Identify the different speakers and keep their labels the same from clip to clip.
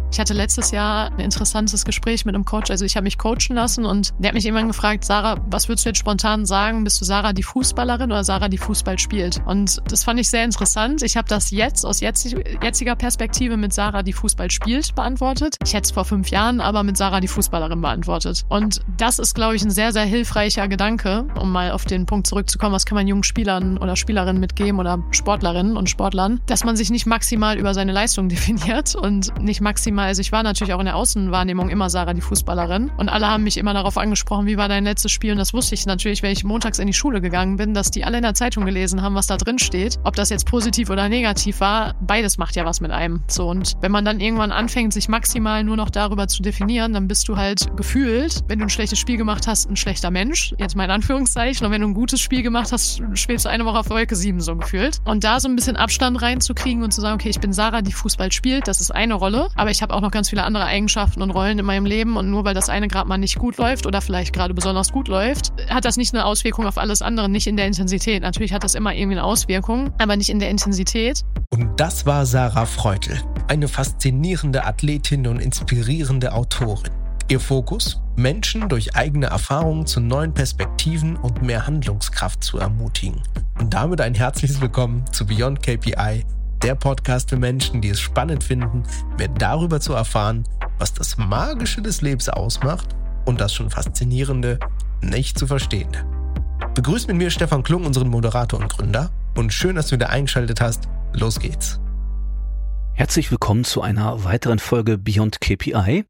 Speaker 1: Ich hatte letztes Jahr ein interessantes Gespräch mit einem Coach. Also ich habe mich coachen lassen und der hat mich irgendwann gefragt, Sarah, was würdest du jetzt spontan sagen? Bist du Sarah die Fußballerin oder Sarah die Fußball spielt? Und das fand ich sehr interessant. Ich habe das jetzt aus jetziger Perspektive mit Sarah die Fußball spielt beantwortet. Ich hätte es vor 5 Jahren aber mit Sarah die Fußballerin beantwortet. Und das ist, glaube ich, ein sehr, sehr hilfreicher Gedanke, um mal auf den Punkt zurückzukommen, was kann man jungen Spielern oder Spielerinnen mitgeben oder Sportlerinnen und Sportlern, dass man sich nicht maximal über seine Leistung definiert und nicht maximal. Also ich war natürlich auch in der Außenwahrnehmung immer Sarah die Fußballerin und alle haben mich immer darauf angesprochen, wie war dein letztes Spiel, und das wusste ich natürlich, wenn ich montags in die Schule gegangen bin, dass die alle in der Zeitung gelesen haben, was da drin steht. Ob das jetzt positiv oder negativ war, beides macht ja was mit einem. So, und wenn man dann irgendwann anfängt, sich maximal nur noch darüber zu definieren, dann bist du halt gefühlt, wenn du ein schlechtes Spiel gemacht hast, ein schlechter Mensch, jetzt mal in Anführungszeichen, und wenn du ein gutes Spiel gemacht hast, schwebst du eine Woche auf Wolke 7 so gefühlt. Und da so ein bisschen Abstand reinzukriegen und zu sagen, okay, ich bin Sarah, die Fußball spielt, das ist eine Rolle, aber ich habe auch noch ganz viele andere Eigenschaften und Rollen in meinem Leben, und nur weil das eine gerade mal nicht gut läuft oder vielleicht gerade besonders gut läuft, hat das nicht eine Auswirkung auf alles andere, nicht in der Intensität. Natürlich hat das immer irgendwie eine Auswirkung, aber nicht in der Intensität.
Speaker 2: Und das war Sarah Freutel, eine faszinierende Athletin und inspirierende Autorin. Ihr Fokus? Menschen durch eigene Erfahrungen zu neuen Perspektiven und mehr Handlungskraft zu ermutigen. Und damit ein herzliches Willkommen zu Beyond KPI, der Podcast für Menschen, die es spannend finden, mehr darüber zu erfahren, was das Magische des Lebens ausmacht und das schon Faszinierende nicht zu verstehen. Begrüßt mit mir Stefan Klung, unseren Moderator und Gründer. Und schön, dass du wieder eingeschaltet hast. Los geht's.
Speaker 3: Herzlich willkommen zu einer weiteren Folge Beyond KPI.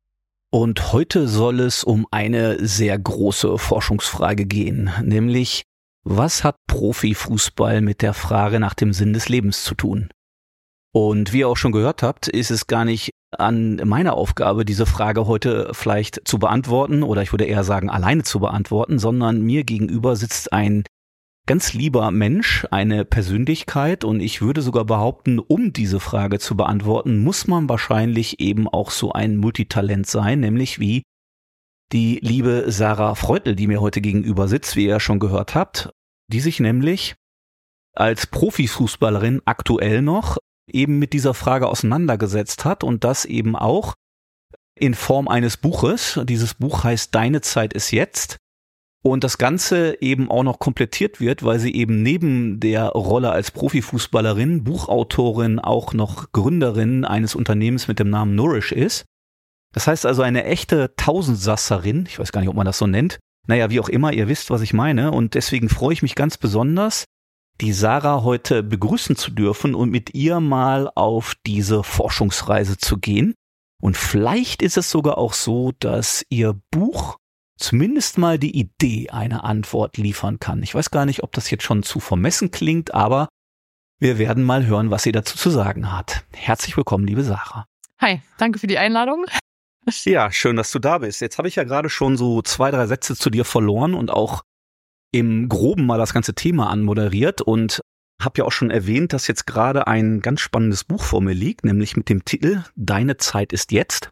Speaker 3: Und heute soll es um eine sehr große Forschungsfrage gehen, nämlich: Was hat Profifußball mit der Frage nach dem Sinn des Lebens zu tun? Und wie ihr auch schon gehört habt, ist es gar nicht an meiner Aufgabe, diese Frage heute vielleicht zu beantworten, oder ich würde eher sagen, alleine zu beantworten, sondern mir gegenüber sitzt ein ganz lieber Mensch, eine Persönlichkeit, und ich würde sogar behaupten, um diese Frage zu beantworten, muss man wahrscheinlich eben auch so ein Multitalent sein, nämlich wie die liebe Sarah Freutel, die mir heute gegenüber sitzt, wie ihr schon gehört habt, die sich nämlich als Profifußballerin aktuell noch eben mit dieser Frage auseinandergesetzt hat, und das eben auch in Form eines Buches. Dieses Buch heißt Deine Zeit ist jetzt, und das Ganze eben auch noch komplettiert wird, weil sie eben neben der Rolle als Profifußballerin, Buchautorin, auch noch Gründerin eines Unternehmens mit dem Namen Nourish ist. Das heißt also eine echte Tausendsasserin, ich weiß gar nicht, ob man das so nennt. Naja, wie auch immer, ihr wisst, was ich meine, und deswegen freue ich mich ganz besonders, die Sarah heute begrüßen zu dürfen und mit ihr mal auf diese Forschungsreise zu gehen. Und vielleicht ist es sogar auch so, dass ihr Buch zumindest mal die Idee einer Antwort liefern kann. Ich weiß gar nicht, ob das jetzt schon zu vermessen klingt, aber wir werden mal hören, was sie dazu zu sagen hat. Herzlich willkommen, liebe Sarah.
Speaker 1: Hi, danke für die Einladung.
Speaker 3: Ja, schön, dass du da bist. Jetzt habe ich ja gerade schon so 2, 3 Sätze zu dir verloren und auch im Groben mal das ganze Thema anmoderiert und habe ja auch schon erwähnt, dass jetzt gerade ein ganz spannendes Buch vor mir liegt, nämlich mit dem Titel Deine Zeit ist jetzt.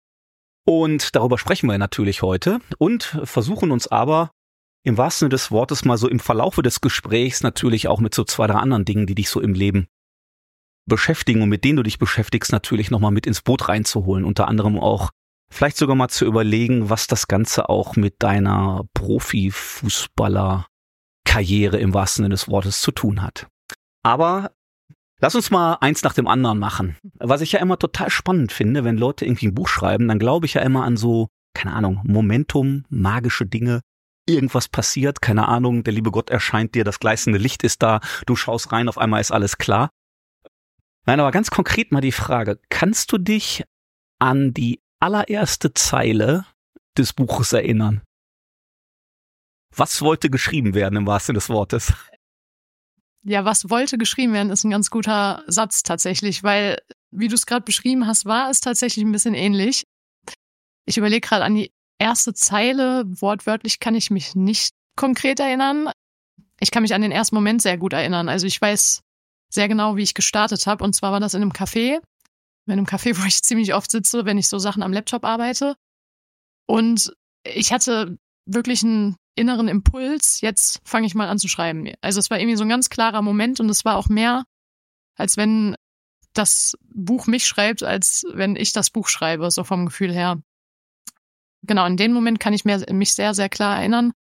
Speaker 3: Und darüber sprechen wir natürlich heute und versuchen uns aber im wahrsten Sinne des Wortes mal so im Verlaufe des Gesprächs natürlich auch mit so 2, 3 anderen Dingen, die dich so im Leben beschäftigen und mit denen du dich beschäftigst, natürlich nochmal mit ins Boot reinzuholen. Unter anderem auch vielleicht sogar mal zu überlegen, was das Ganze auch mit deiner Profifußballer-Karriere im wahrsten Sinne des Wortes zu tun hat. Aber lass uns mal eins nach dem anderen machen. Was ich ja immer total spannend finde, wenn Leute irgendwie ein Buch schreiben, dann glaube ich ja immer an so, keine Ahnung, Momentum, magische Dinge. Irgendwas passiert, keine Ahnung, der liebe Gott erscheint dir, das gleißende Licht ist da, du schaust rein, auf einmal ist alles klar. Nein, aber ganz konkret mal die Frage, kannst du dich an die allererste Zeile des Buches erinnern? Was wollte geschrieben werden im wahrsten Sinne des Wortes?
Speaker 1: Ja, was wollte geschrieben werden, ist ein ganz guter Satz tatsächlich, weil, wie du es gerade beschrieben hast, war es tatsächlich ein bisschen ähnlich. Ich überlege gerade an die erste Zeile, wortwörtlich kann ich mich nicht konkret erinnern. Ich kann mich an den ersten Moment sehr gut erinnern. Also ich weiß sehr genau, wie ich gestartet habe. Und zwar war das in einem Café, wo ich ziemlich oft sitze, wenn ich so Sachen am Laptop arbeite. Und ich hatte wirklich einen inneren Impuls, jetzt fange ich mal an zu schreiben. Also es war irgendwie so ein ganz klarer Moment und es war auch mehr, als wenn das Buch mich schreibt, als wenn ich das Buch schreibe, so vom Gefühl her. Genau, in dem Moment kann ich mich sehr, sehr klar erinnern.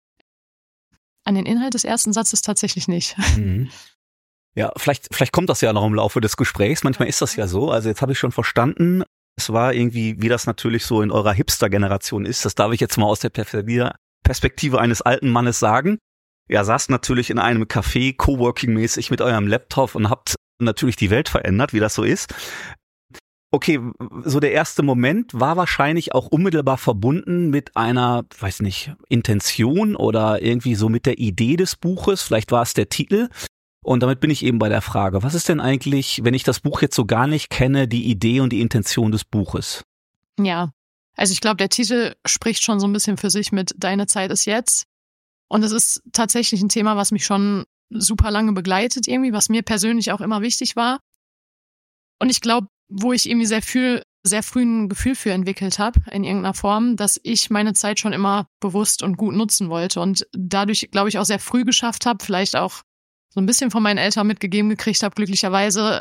Speaker 1: An den Inhalt des ersten Satzes tatsächlich nicht.
Speaker 3: Mhm. Ja, vielleicht kommt das ja noch im Laufe des Gesprächs. Manchmal ist das ja so. Also jetzt habe ich schon verstanden, es war irgendwie, wie das natürlich so in eurer Hipster-Generation ist. Das darf ich jetzt mal aus der Perspektive eines alten Mannes sagen. Ihr saßt natürlich in einem Café, Coworking-mäßig mit eurem Laptop und habt natürlich die Welt verändert, wie das so ist. Okay, so der erste Moment war wahrscheinlich auch unmittelbar verbunden mit einer, weiß nicht, Intention oder irgendwie so mit der Idee des Buches. Vielleicht war es der Titel. Und damit bin ich eben bei der Frage, was ist denn eigentlich, wenn ich das Buch jetzt so gar nicht kenne, die Idee und die Intention des Buches?
Speaker 1: Ja, also ich glaube, der Titel spricht schon so ein bisschen für sich mit Deine Zeit ist jetzt. Und es ist tatsächlich ein Thema, was mich schon super lange begleitet irgendwie, was mir persönlich auch immer wichtig war. Und ich glaube, wo ich irgendwie sehr früh ein Gefühl für entwickelt habe, in irgendeiner Form, dass ich meine Zeit schon immer bewusst und gut nutzen wollte und dadurch, glaube ich, auch sehr früh geschafft habe, vielleicht auch so ein bisschen von meinen Eltern mitgegeben gekriegt habe, glücklicherweise,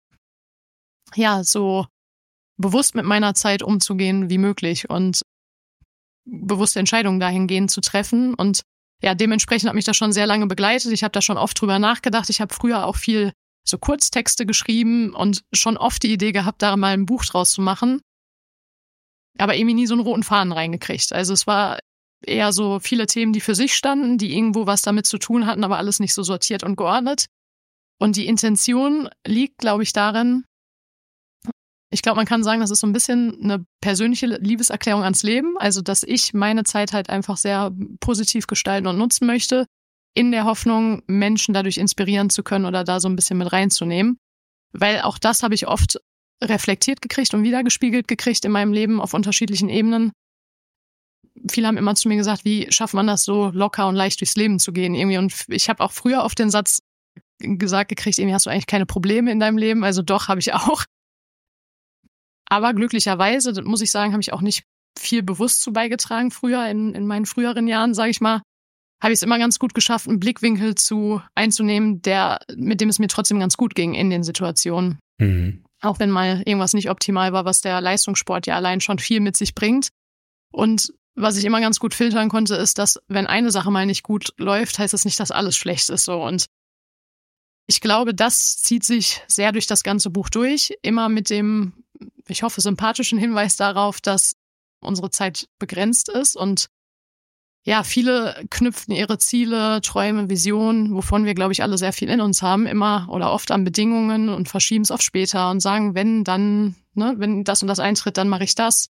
Speaker 1: ja, so bewusst mit meiner Zeit umzugehen wie möglich und bewusste Entscheidungen dahingehend zu treffen. Und ja, dementsprechend hat mich das schon sehr lange begleitet. Ich habe da schon oft drüber nachgedacht. Ich habe früher auch viel so Kurztexte geschrieben und schon oft die Idee gehabt, da mal ein Buch draus zu machen. Aber irgendwie nie so einen roten Faden reingekriegt. Also es war eher so viele Themen, die für sich standen, die irgendwo was damit zu tun hatten, aber alles nicht so sortiert und geordnet. Und die Intention liegt, glaube ich, darin, ich glaube, man kann sagen, das ist so ein bisschen eine persönliche Liebeserklärung ans Leben. Also, dass ich meine Zeit halt einfach sehr positiv gestalten und nutzen möchte, in der Hoffnung, Menschen dadurch inspirieren zu können oder da so ein bisschen mit reinzunehmen. Weil auch das habe ich oft reflektiert gekriegt und wiedergespiegelt gekriegt in meinem Leben auf unterschiedlichen Ebenen. Viele haben immer zu mir gesagt, wie schafft man das so locker und leicht durchs Leben zu gehen irgendwie. Und ich habe auch früher oft den Satz gesagt gekriegt, irgendwie hast du eigentlich keine Probleme in deinem Leben. Also doch, habe ich auch. Aber glücklicherweise, das muss ich sagen, habe ich auch nicht viel bewusst zu beigetragen früher, in meinen früheren Jahren, sage ich mal. Habe ich es immer ganz gut geschafft, einen Blickwinkel einzunehmen, mit dem es mir trotzdem ganz gut ging in den Situationen.
Speaker 3: Mhm.
Speaker 1: Auch wenn mal irgendwas nicht optimal war, was der Leistungssport ja allein schon viel mit sich bringt. Und was ich immer ganz gut filtern konnte, ist, dass wenn eine Sache mal nicht gut läuft, heißt das nicht, dass alles schlecht ist so. Und ich glaube, das zieht sich sehr durch das ganze Buch durch. Immer mit dem, ich hoffe, sympathischen Hinweis darauf, dass unsere Zeit begrenzt ist und ja, viele knüpfen ihre Ziele, Träume, Visionen, wovon wir, glaube ich, alle sehr viel in uns haben, immer oder oft an Bedingungen und verschieben es auf später und sagen, wenn dann, ne, wenn das und das eintritt, dann mache ich das.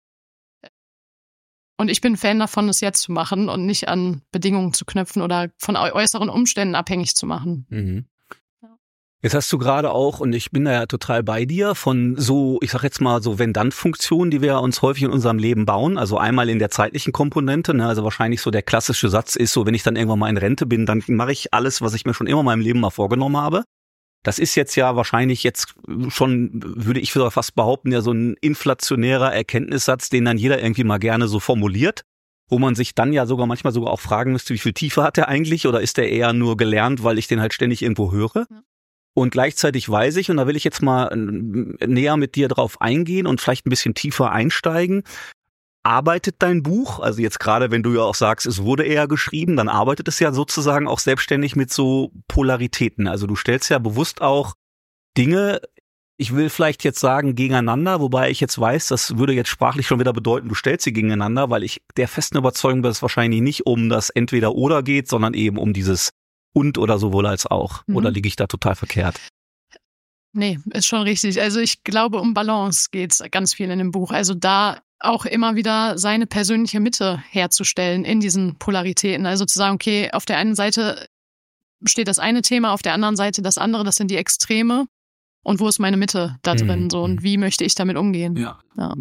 Speaker 1: Und ich bin Fan davon, es jetzt zu machen und nicht an Bedingungen zu knüpfen oder von äußeren Umständen abhängig zu machen.
Speaker 3: Mhm. Jetzt hast du gerade auch, und ich bin da ja total bei dir, von so, ich sag jetzt mal so Wenn-Dann-Funktionen, die wir uns häufig in unserem Leben bauen. Also einmal in der zeitlichen Komponente, ne, also wahrscheinlich so der klassische Satz ist so, wenn ich dann irgendwann mal in Rente bin, dann mache ich alles, was ich mir schon immer in meinem Leben mal vorgenommen habe. Das ist jetzt ja wahrscheinlich jetzt schon, würde ich sogar fast behaupten, ja so ein inflationärer Erkenntnissatz, den dann jeder irgendwie mal gerne so formuliert, wo man sich dann ja sogar manchmal sogar auch fragen müsste, wie viel Tiefe hat der eigentlich oder ist der eher nur gelernt, weil ich den halt ständig irgendwo höre? Ja. Und gleichzeitig weiß ich, und da will ich jetzt mal näher mit dir drauf eingehen und vielleicht ein bisschen tiefer einsteigen, arbeitet dein Buch, also jetzt gerade wenn du ja auch sagst, es wurde eher geschrieben, dann arbeitet es ja sozusagen auch selbstständig mit so Polaritäten. Also du stellst ja bewusst auch Dinge, ich will vielleicht jetzt sagen gegeneinander, wobei ich jetzt weiß, das würde jetzt sprachlich schon wieder bedeuten, du stellst sie gegeneinander, weil ich der festen Überzeugung bin, dass es wahrscheinlich nicht um das Entweder-Oder geht, sondern eben um dieses Und oder sowohl als auch. Oder liege ich da total verkehrt?
Speaker 1: Nee, ist schon richtig. Also ich glaube, um Balance geht's ganz viel in dem Buch. Also da auch immer wieder seine persönliche Mitte herzustellen in diesen Polaritäten. Also zu sagen, okay, auf der einen Seite steht das eine Thema, auf der anderen Seite das andere, das sind die Extreme. Und wo ist meine Mitte da drin? So, und wie möchte ich damit umgehen?
Speaker 3: Ja.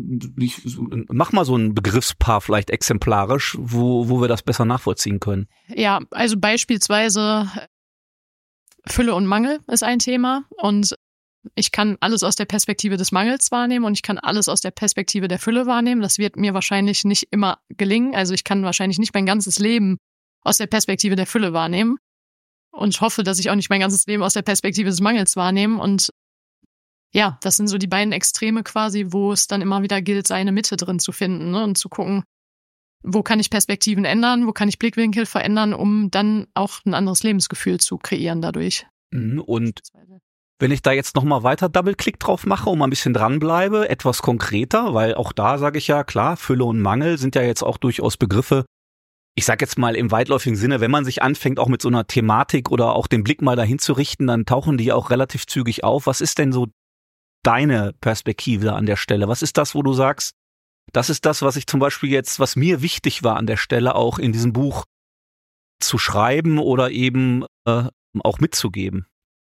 Speaker 3: Mach mal so ein Begriffspaar vielleicht exemplarisch, wo wir das besser nachvollziehen können.
Speaker 1: Ja, also beispielsweise Fülle und Mangel ist ein Thema. Und ich kann alles aus der Perspektive des Mangels wahrnehmen und ich kann alles aus der Perspektive der Fülle wahrnehmen. Das wird mir wahrscheinlich nicht immer gelingen. Also ich kann wahrscheinlich nicht mein ganzes Leben aus der Perspektive der Fülle wahrnehmen. Und ich hoffe, dass ich auch nicht mein ganzes Leben aus der Perspektive des Mangels wahrnehme. Und ja, das sind so die beiden Extreme quasi, wo es dann immer wieder gilt, seine Mitte drin zu finden, ne? Und zu gucken, wo kann ich Perspektiven ändern, wo kann ich Blickwinkel verändern, um dann auch ein anderes Lebensgefühl zu kreieren dadurch.
Speaker 3: Und wenn ich da jetzt nochmal weiter Double-Click drauf mache und mal ein bisschen dranbleibe, etwas konkreter, weil auch da sage ich ja, klar, Fülle und Mangel sind ja jetzt auch durchaus Begriffe, ich sage jetzt mal im weitläufigen Sinne, wenn man sich anfängt, auch mit so einer Thematik oder auch den Blick mal dahin zu richten, dann tauchen die auch relativ zügig auf. Was ist denn so deine Perspektive an der Stelle? Was ist das, wo du sagst, das ist das, was ich zum Beispiel jetzt, was mir wichtig war an der Stelle auch in diesem Buch zu schreiben oder eben auch mitzugeben?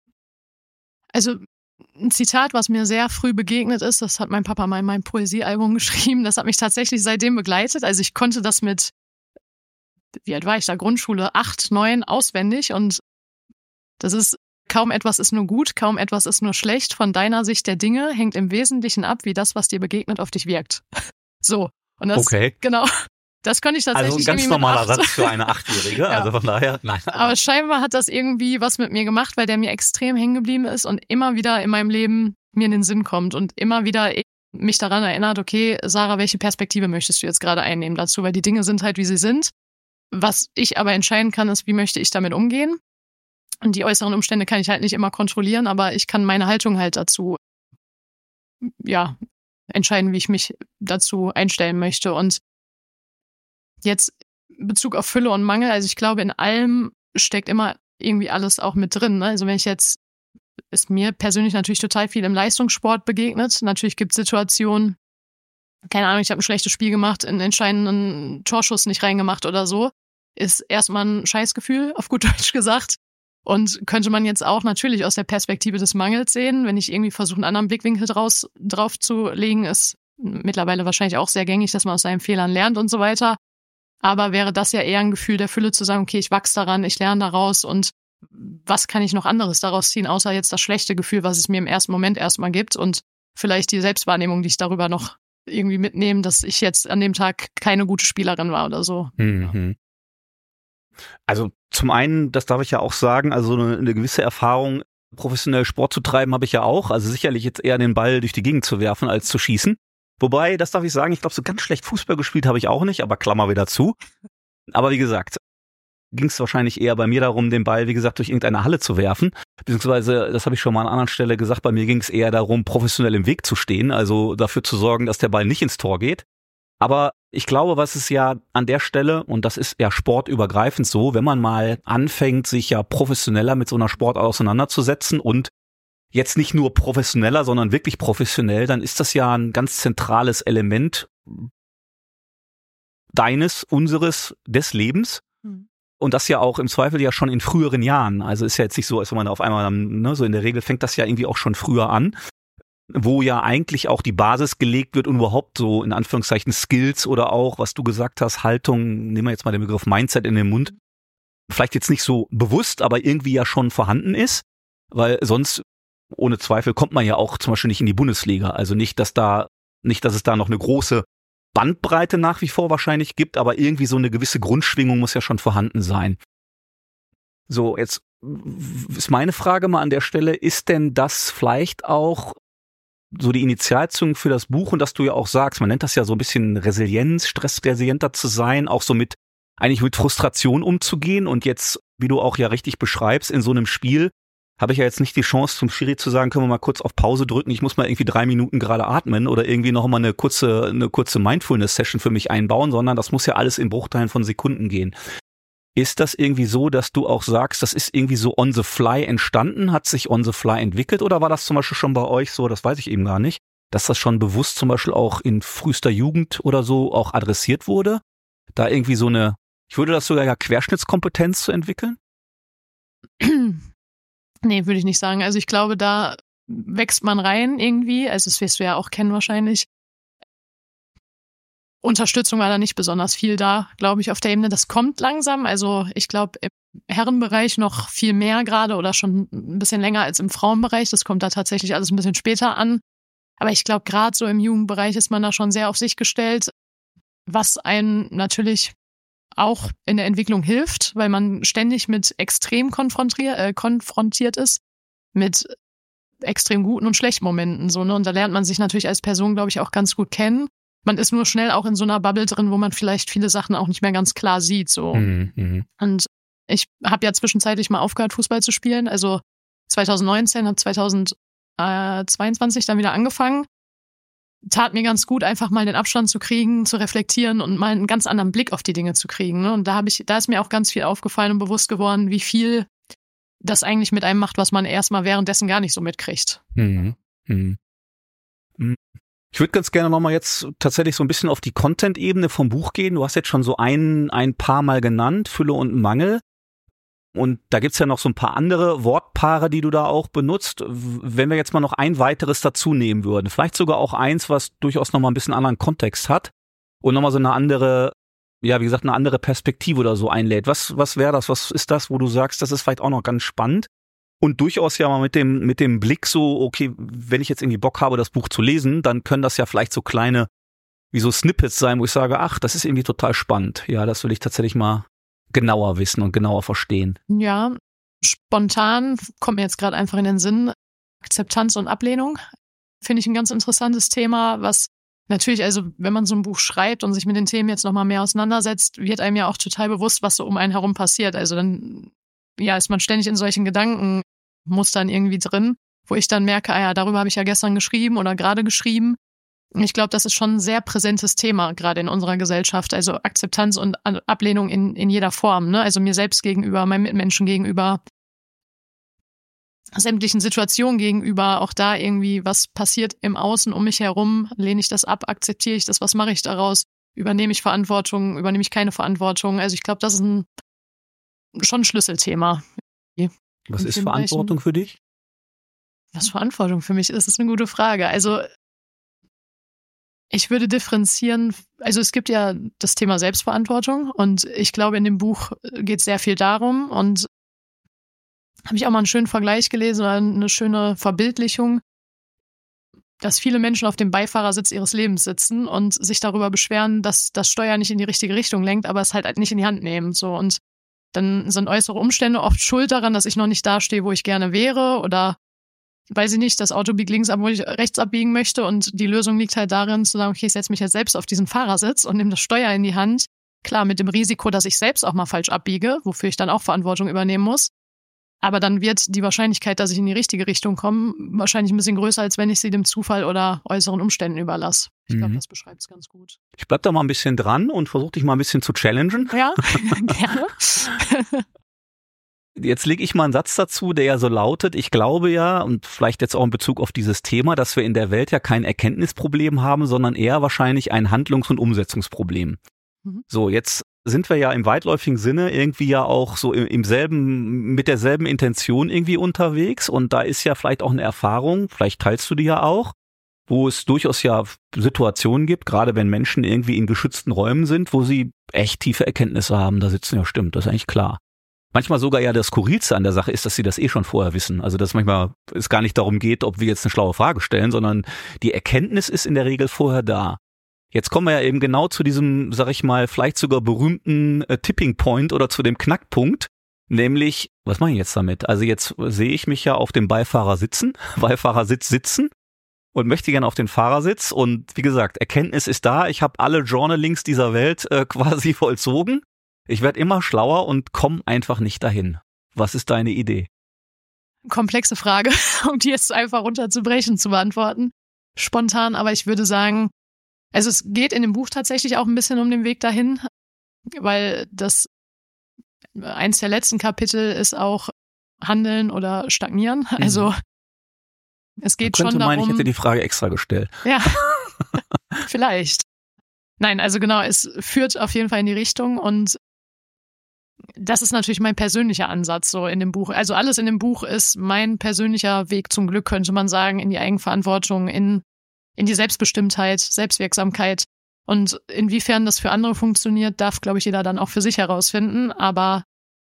Speaker 1: Also ein Zitat, was mir sehr früh begegnet ist, das hat mein Papa mal in meinem Poesiealbum geschrieben, das hat mich tatsächlich seitdem begleitet. Also ich konnte das mit, wie alt war ich da, Grundschule 8, 9 auswendig und das ist, kaum etwas ist nur gut, kaum etwas ist nur schlecht. Von deiner Sicht der Dinge hängt im Wesentlichen ab, wie das, was dir begegnet, auf dich wirkt. So. Und das,
Speaker 3: okay.
Speaker 1: Genau. Das konnte ich tatsächlich.
Speaker 3: Also ein ganz normaler Satz für eine 8-Jährige. Ja. Also von daher, nein.
Speaker 1: Aber scheinbar hat das irgendwie was mit mir gemacht, weil der mir extrem hängen geblieben ist und immer wieder in meinem Leben mir in den Sinn kommt und immer wieder mich daran erinnert, okay, Sarah, welche Perspektive möchtest du jetzt gerade einnehmen dazu? Weil die Dinge sind halt, wie sie sind. Was ich aber entscheiden kann, ist, wie möchte ich damit umgehen? Und die äußeren Umstände kann ich halt nicht immer kontrollieren, aber ich kann meine Haltung halt dazu, ja, entscheiden, wie ich mich dazu einstellen möchte. Und jetzt in Bezug auf Fülle und Mangel, also ich glaube, in allem steckt immer irgendwie alles auch mit drin. Ne? Also wenn ich jetzt, ist mir persönlich natürlich total viel im Leistungssport begegnet. Natürlich gibt es Situationen, keine Ahnung, ich habe ein schlechtes Spiel gemacht, einen entscheidenden Torschuss nicht reingemacht oder so. Ist erstmal ein Scheißgefühl, auf gut Deutsch gesagt. Und könnte man jetzt auch natürlich aus der Perspektive des Mangels sehen, wenn ich irgendwie versuche, einen anderen Blickwinkel drauf zu legen, ist mittlerweile wahrscheinlich auch sehr gängig, dass man aus seinen Fehlern lernt und so weiter. Aber wäre das ja eher ein Gefühl der Fülle zu sagen, okay, ich wachse daran, ich lerne daraus und was kann ich noch anderes daraus ziehen, außer jetzt das schlechte Gefühl, was es mir im ersten Moment erstmal gibt und vielleicht die Selbstwahrnehmung, die ich darüber noch irgendwie mitnehme, dass ich jetzt an dem Tag keine gute Spielerin war oder so.
Speaker 3: Mhm. Also zum einen, das darf ich ja auch sagen, also eine gewisse Erfahrung, professionell Sport zu treiben, habe ich ja auch. Also sicherlich jetzt eher den Ball durch die Gegend zu werfen, als zu schießen. Wobei, das darf ich sagen, ich glaube, so ganz schlecht Fußball gespielt habe ich auch nicht, aber Klammer wieder zu. Aber wie gesagt, ging es wahrscheinlich eher bei mir darum, den Ball, wie gesagt, durch irgendeine Halle zu werfen. Beziehungsweise, das habe ich schon mal an einer anderen Stelle gesagt, bei mir ging es eher darum, professionell im Weg zu stehen, also dafür zu sorgen, dass der Ball nicht ins Tor geht. Aber ich glaube, was es ja an der Stelle, und das ist ja sportübergreifend so, wenn man mal anfängt, sich ja professioneller mit so einer Sportart auseinanderzusetzen und jetzt nicht nur professioneller, sondern wirklich professionell, dann ist das ja ein ganz zentrales Element unseres, des Lebens. Und das ja auch im Zweifel ja schon in früheren Jahren. Also ist ja jetzt nicht so, als wenn man auf einmal, ne, so in der Regel fängt das ja irgendwie auch schon früher an, wo ja eigentlich auch die Basis gelegt wird und überhaupt so in Anführungszeichen Skills oder auch, was du gesagt hast, Haltung, nehmen wir jetzt mal den Begriff Mindset in den Mund, vielleicht jetzt nicht so bewusst, aber irgendwie ja schon vorhanden ist, weil sonst ohne Zweifel kommt man ja auch zum Beispiel nicht in die Bundesliga. Also nicht, dass es da noch eine große Bandbreite nach wie vor wahrscheinlich gibt, aber irgendwie so eine gewisse Grundschwingung muss ja schon vorhanden sein. So, jetzt ist meine Frage mal an der Stelle, ist denn das vielleicht auch so die Initialzündung für das Buch und dass du ja auch sagst, man nennt das ja so ein bisschen Resilienz, stressresilienter zu sein, auch so eigentlich mit Frustration umzugehen und jetzt, wie du auch ja richtig beschreibst, in so einem Spiel habe ich ja jetzt nicht die Chance zum Schiri zu sagen, können wir mal kurz auf Pause drücken, ich muss mal irgendwie 3 Minuten gerade atmen oder irgendwie noch mal eine kurze Mindfulness-Session für mich einbauen, sondern das muss ja alles in Bruchteilen von Sekunden gehen. Ist das irgendwie so, dass du auch sagst, das ist irgendwie so on the fly entstanden, hat sich on the fly entwickelt oder war das zum Beispiel schon bei euch so, das weiß ich eben gar nicht, dass das schon bewusst zum Beispiel auch in frühester Jugend oder so auch adressiert wurde? Da irgendwie so eine, ich würde das sogar ja Querschnittskompetenz zu entwickeln?
Speaker 1: Nee, würde ich nicht sagen. Also ich glaube, da wächst man rein irgendwie, also das wirst du ja auch kennen wahrscheinlich. Unterstützung war da nicht besonders viel da, glaube ich, auf der Ebene. Das kommt langsam. Also ich glaube, im Herrenbereich noch viel mehr gerade oder schon ein bisschen länger als im Frauenbereich. Das kommt da tatsächlich alles ein bisschen später an. Aber ich glaube, gerade so im Jugendbereich ist man da schon sehr auf sich gestellt, was einen natürlich auch in der Entwicklung hilft, weil man ständig mit Extrem konfrontiert ist, mit extrem guten und schlechten Momenten, so, ne? Und da lernt man sich natürlich als Person, glaube ich, auch ganz gut kennen. Man ist nur schnell auch in so einer Bubble drin, wo man vielleicht viele Sachen auch nicht mehr ganz klar sieht, so. Und ich habe ja zwischenzeitlich mal aufgehört, Fußball zu spielen, also 2019, habe 2022 dann wieder angefangen. Tat mir ganz gut, einfach mal den Abstand zu kriegen, zu reflektieren und mal einen ganz anderen Blick auf die Dinge zu kriegen, ne? Und da ist mir auch ganz viel aufgefallen und bewusst geworden, wie viel das eigentlich mit einem macht, was man erstmal währenddessen gar nicht so mitkriegt.
Speaker 3: Ich würde ganz gerne nochmal jetzt tatsächlich so ein bisschen auf die Content-Ebene vom Buch gehen. Du hast jetzt schon so ein paar Mal genannt, Fülle und Mangel. Und da gibt's ja noch so ein paar andere Wortpaare, die du da auch benutzt. Wenn wir jetzt mal noch ein weiteres dazu nehmen würden, vielleicht sogar auch eins, was durchaus nochmal ein bisschen anderen Kontext hat und nochmal so eine andere, ja, wie gesagt, eine andere Perspektive oder so einlädt. Was wäre das? Was ist das, wo du sagst, das ist vielleicht auch noch ganz spannend? Und durchaus ja mal mit dem Blick so, okay, wenn ich jetzt irgendwie Bock habe, das Buch zu lesen, dann können das ja vielleicht so kleine, wie so Snippets sein, wo ich sage, ach, das ist irgendwie total spannend. Ja, das will ich tatsächlich mal genauer wissen und genauer verstehen.
Speaker 1: Ja, spontan kommt mir jetzt gerade einfach in den Sinn, Akzeptanz und Ablehnung finde ich ein ganz interessantes Thema, was natürlich, also wenn man so ein Buch schreibt und sich mit den Themen jetzt nochmal mehr auseinandersetzt, wird einem ja auch total bewusst, was so um einen herum passiert. Also dann, ja, ist man ständig in solchen Gedankenmustern irgendwie drin, wo ich dann merke, darüber habe ich ja gestern geschrieben oder gerade geschrieben. Ich glaube, das ist schon ein sehr präsentes Thema, gerade in unserer Gesellschaft. Also Akzeptanz und Ablehnung in jeder Form, ne? Also mir selbst gegenüber, meinen Mitmenschen gegenüber, sämtlichen Situationen gegenüber, auch da irgendwie, was passiert im Außen um mich herum, lehne ich das ab, akzeptiere ich das, was mache ich daraus, übernehme ich Verantwortung, übernehme ich keine Verantwortung. Also ich glaube, das ist schon ein Schlüsselthema.
Speaker 3: Was ist Verantwortung für dich?
Speaker 1: Was Verantwortung für mich ist, ist eine gute Frage. Also ich würde differenzieren, also es gibt ja das Thema Selbstverantwortung und ich glaube, in dem Buch geht es sehr viel darum und habe ich auch mal einen schönen Vergleich gelesen oder eine schöne Verbildlichung, dass viele Menschen auf dem Beifahrersitz ihres Lebens sitzen und sich darüber beschweren, dass das Steuer nicht in die richtige Richtung lenkt, aber es halt nicht in die Hand nehmen. So. Und dann sind äußere Umstände oft schuld daran, dass ich noch nicht da stehe, wo ich gerne wäre oder weiß ich nicht, das Auto biegt links ab, wo ich rechts abbiegen möchte und die Lösung liegt halt darin zu sagen, okay, ich setze mich jetzt selbst auf diesen Fahrersitz und nehme das Steuer in die Hand. Klar, mit dem Risiko, dass ich selbst auch mal falsch abbiege, wofür ich dann auch Verantwortung übernehmen muss. Aber dann wird die Wahrscheinlichkeit, dass ich in die richtige Richtung komme, wahrscheinlich ein bisschen größer, als wenn ich sie dem Zufall oder äußeren Umständen überlasse. Ich glaube, das beschreibt es ganz gut.
Speaker 3: Ich bleib da mal ein bisschen dran und versuche dich mal ein bisschen zu challengen.
Speaker 1: Ja, gerne.
Speaker 3: Jetzt lege ich mal einen Satz dazu, der ja so lautet, ich glaube ja, und vielleicht jetzt auch in Bezug auf dieses Thema, dass wir in der Welt ja kein Erkenntnisproblem haben, sondern eher wahrscheinlich ein Handlungs- und Umsetzungsproblem. So, jetzt sind wir ja im weitläufigen Sinne irgendwie ja auch so mit derselben Intention irgendwie unterwegs und da ist ja vielleicht auch eine Erfahrung, vielleicht teilst du die ja auch, wo es durchaus ja Situationen gibt, gerade wenn Menschen irgendwie in geschützten Räumen sind, wo sie echt tiefe Erkenntnisse haben, da sitzen, ja stimmt, das ist eigentlich klar. Manchmal sogar ja das Skurrilste an der Sache ist, dass sie das schon vorher wissen. Also dass manchmal es gar nicht darum geht, ob wir jetzt eine schlaue Frage stellen, sondern die Erkenntnis ist in der Regel vorher da. Jetzt kommen wir ja eben genau zu diesem, sag ich mal, vielleicht sogar berühmten Tipping Point oder zu dem Knackpunkt, nämlich, was mache ich jetzt damit? Also jetzt sehe ich mich ja auf dem Beifahrersitz sitzen und möchte gerne auf den Fahrersitz und wie gesagt, Erkenntnis ist da, ich habe alle Journalings dieser Welt quasi vollzogen. Ich werde immer schlauer und komme einfach nicht dahin. Was ist deine Idee?
Speaker 1: Komplexe Frage, um die jetzt einfach runterzubrechen, zu beantworten. Spontan, aber ich würde sagen, also es geht in dem Buch tatsächlich auch ein bisschen um den Weg dahin, weil eins der letzten Kapitel ist auch Handeln oder Stagnieren. Also es geht schon darum.
Speaker 3: Ich könnte meinen, ich hätte die Frage extra gestellt.
Speaker 1: Ja, vielleicht. Nein, also genau, es führt auf jeden Fall in die Richtung und das ist natürlich mein persönlicher Ansatz so in dem Buch. Also alles in dem Buch ist mein persönlicher Weg zum Glück, könnte man sagen, in die Eigenverantwortung, in die Selbstbestimmtheit, Selbstwirksamkeit. Und inwiefern das für andere funktioniert, darf, glaube ich, jeder dann auch für sich herausfinden. Aber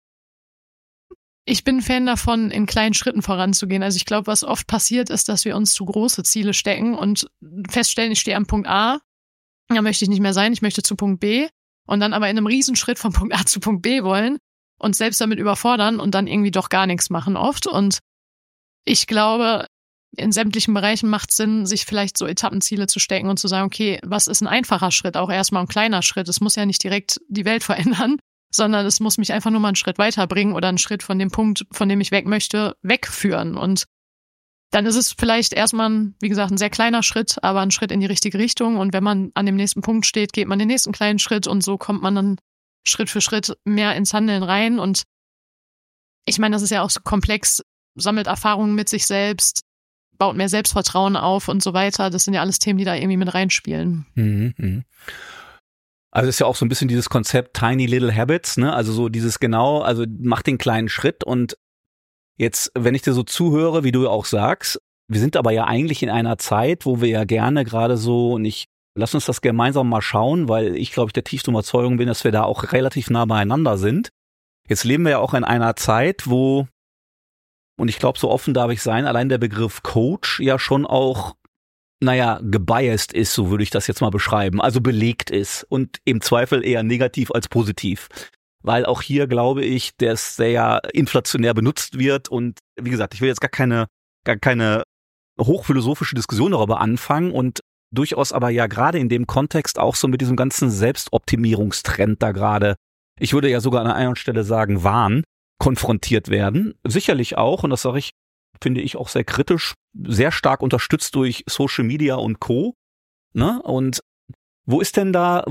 Speaker 1: ich bin ein Fan davon, in kleinen Schritten voranzugehen. Also ich glaube, was oft passiert, ist, dass wir uns zu große Ziele stecken und feststellen, ich stehe am Punkt A, da möchte ich nicht mehr sein, ich möchte zu Punkt B. Und dann aber in einem Riesenschritt von Punkt A zu Punkt B wollen und selbst damit überfordern und dann irgendwie doch gar nichts machen oft. Und ich glaube, in sämtlichen Bereichen macht es Sinn, sich vielleicht so Etappenziele zu stecken und zu sagen, okay, was ist ein einfacher Schritt, auch erstmal ein kleiner Schritt. Es muss ja nicht direkt die Welt verändern, sondern es muss mich einfach nur mal einen Schritt weiterbringen oder einen Schritt von dem Punkt, von dem ich weg möchte, wegführen. Und dann ist es vielleicht erstmal, wie gesagt, ein sehr kleiner Schritt, aber ein Schritt in die richtige Richtung. Und wenn man an dem nächsten Punkt steht, geht man den nächsten kleinen Schritt und so kommt man dann Schritt für Schritt mehr ins Handeln rein. Und ich meine, das ist ja auch so komplex, sammelt Erfahrungen mit sich selbst, baut mehr Selbstvertrauen auf und so weiter. Das sind ja alles Themen, die da irgendwie mit reinspielen.
Speaker 3: Also ist ja auch so ein bisschen dieses Konzept Tiny Little Habits, ne? Also so dieses genau, also mach den kleinen Schritt. Und jetzt, wenn ich dir so zuhöre, wie du auch sagst, wir sind aber ja eigentlich in einer Zeit, wo wir ja gerne gerade so, und lass uns das gemeinsam mal schauen, weil ich glaube, ich der tiefsten Überzeugung bin, dass wir da auch relativ nah beieinander sind. Jetzt leben wir ja auch in einer Zeit, wo, und ich glaube, so offen darf ich sein, allein der Begriff Coach ja schon auch, gebiased ist, so würde ich das jetzt mal beschreiben, also belegt ist und im Zweifel eher negativ als positiv. Weil auch hier glaube ich, dass der ja inflationär benutzt wird und wie gesagt, ich will jetzt gar keine hochphilosophische Diskussion darüber anfangen und durchaus aber ja gerade in dem Kontext auch so mit diesem ganzen Selbstoptimierungstrend da gerade, ich würde ja sogar an einer Stelle sagen, Wahn, konfrontiert werden. Sicherlich auch, und das sage ich, finde ich auch sehr kritisch, sehr stark unterstützt durch Social Media und Co. Ne? Und wo ist denn da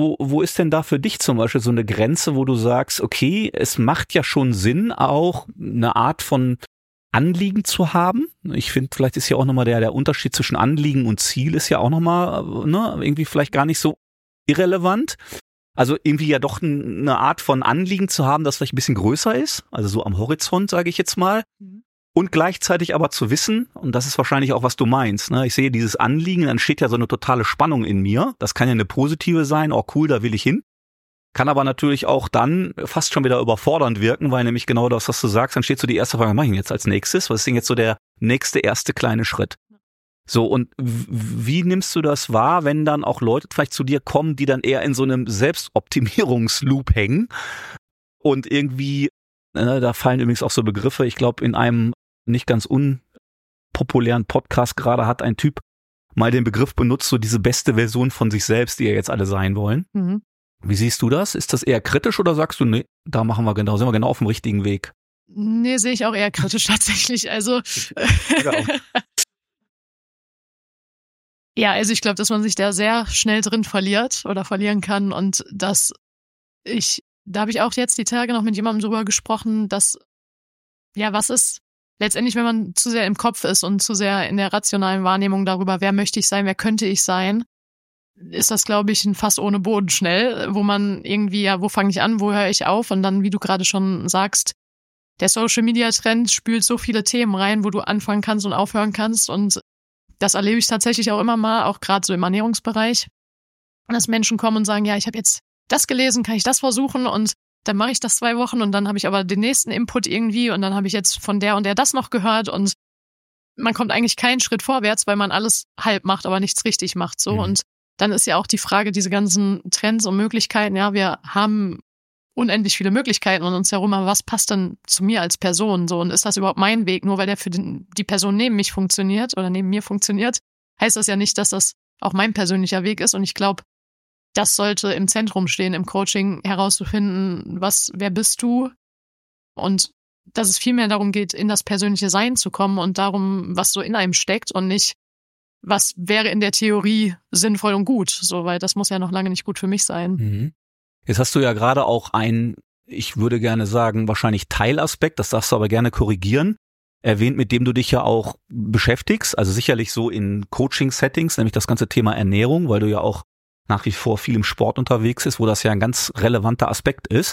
Speaker 3: für dich zum Beispiel so eine Grenze, wo du sagst, okay, es macht ja schon Sinn, auch eine Art von Anliegen zu haben? Ich finde, vielleicht ist ja auch nochmal der Unterschied zwischen Anliegen und Ziel ist ja auch nochmal, irgendwie vielleicht gar nicht so irrelevant. Also irgendwie ja doch eine Art von Anliegen zu haben, das vielleicht ein bisschen größer ist, also so am Horizont, sage ich jetzt mal. Und gleichzeitig aber zu wissen, und das ist wahrscheinlich auch, was du meinst, ne? Ich sehe dieses Anliegen, dann steht ja so eine totale Spannung in mir. Das kann ja eine positive sein, oh cool, da will ich hin. Kann aber natürlich auch dann fast schon wieder überfordernd wirken, weil nämlich genau das, was du sagst, dann steht so die erste Frage, was mache ich denn jetzt als nächstes? Was ist denn jetzt so der nächste, erste kleine Schritt? So, und wie nimmst du das wahr, wenn dann auch Leute vielleicht zu dir kommen, die dann eher in so einem Selbstoptimierungsloop hängen und irgendwie, da fallen übrigens auch so Begriffe, ich glaube in einem nicht ganz unpopulären Podcast gerade hat ein Typ mal den Begriff benutzt, so diese beste Version von sich selbst, die ja jetzt alle sein wollen. Wie siehst du das? Ist das eher kritisch oder sagst du, nee, sind wir genau auf dem richtigen Weg?
Speaker 1: Nee, sehe ich auch eher kritisch tatsächlich. Also ja, also ich glaube, dass man sich da sehr schnell drin verliert oder verlieren kann und da habe ich auch jetzt die Tage noch mit jemandem drüber gesprochen, dass, ja, was ist letztendlich, wenn man zu sehr im Kopf ist und zu sehr in der rationalen Wahrnehmung darüber, wer möchte ich sein, wer könnte ich sein, ist das, glaube ich, ein Fass ohne Boden schnell, wo man irgendwie, ja, wo fange ich an, wo höre ich auf und dann, wie du gerade schon sagst, der Social-Media-Trend spült so viele Themen rein, wo du anfangen kannst und aufhören kannst und das erlebe ich tatsächlich auch immer mal, auch gerade so im Ernährungsbereich, dass Menschen kommen und sagen, ja, ich habe jetzt das gelesen, kann ich das versuchen und dann mache ich das 2 Wochen und dann habe ich aber den nächsten Input irgendwie und dann habe ich jetzt von der und der das noch gehört und man kommt eigentlich keinen Schritt vorwärts, weil man alles halb macht, aber nichts richtig macht. So. Und dann ist ja auch die Frage, diese ganzen Trends und Möglichkeiten, ja, wir haben unendlich viele Möglichkeiten um uns herum, aber was passt denn zu mir als Person? So, und ist das überhaupt mein Weg? Nur weil der für die Person neben mich funktioniert oder neben mir funktioniert, heißt das ja nicht, dass das auch mein persönlicher Weg ist. Und ich glaube, das sollte im Zentrum stehen, im Coaching herauszufinden, wer bist du? Und dass es viel mehr darum geht, in das persönliche Sein zu kommen und darum, was so in einem steckt und nicht, was wäre in der Theorie sinnvoll und gut. So, weil das muss ja noch lange nicht gut für mich sein.
Speaker 3: Jetzt hast du ja gerade auch ich würde gerne sagen, wahrscheinlich Teilaspekt, das darfst du aber gerne korrigieren, erwähnt, mit dem du dich ja auch beschäftigst, also sicherlich so in Coaching-Settings, nämlich das ganze Thema Ernährung, weil du ja auch nach wie vor viel im Sport unterwegs bist, wo das ja ein ganz relevanter Aspekt ist.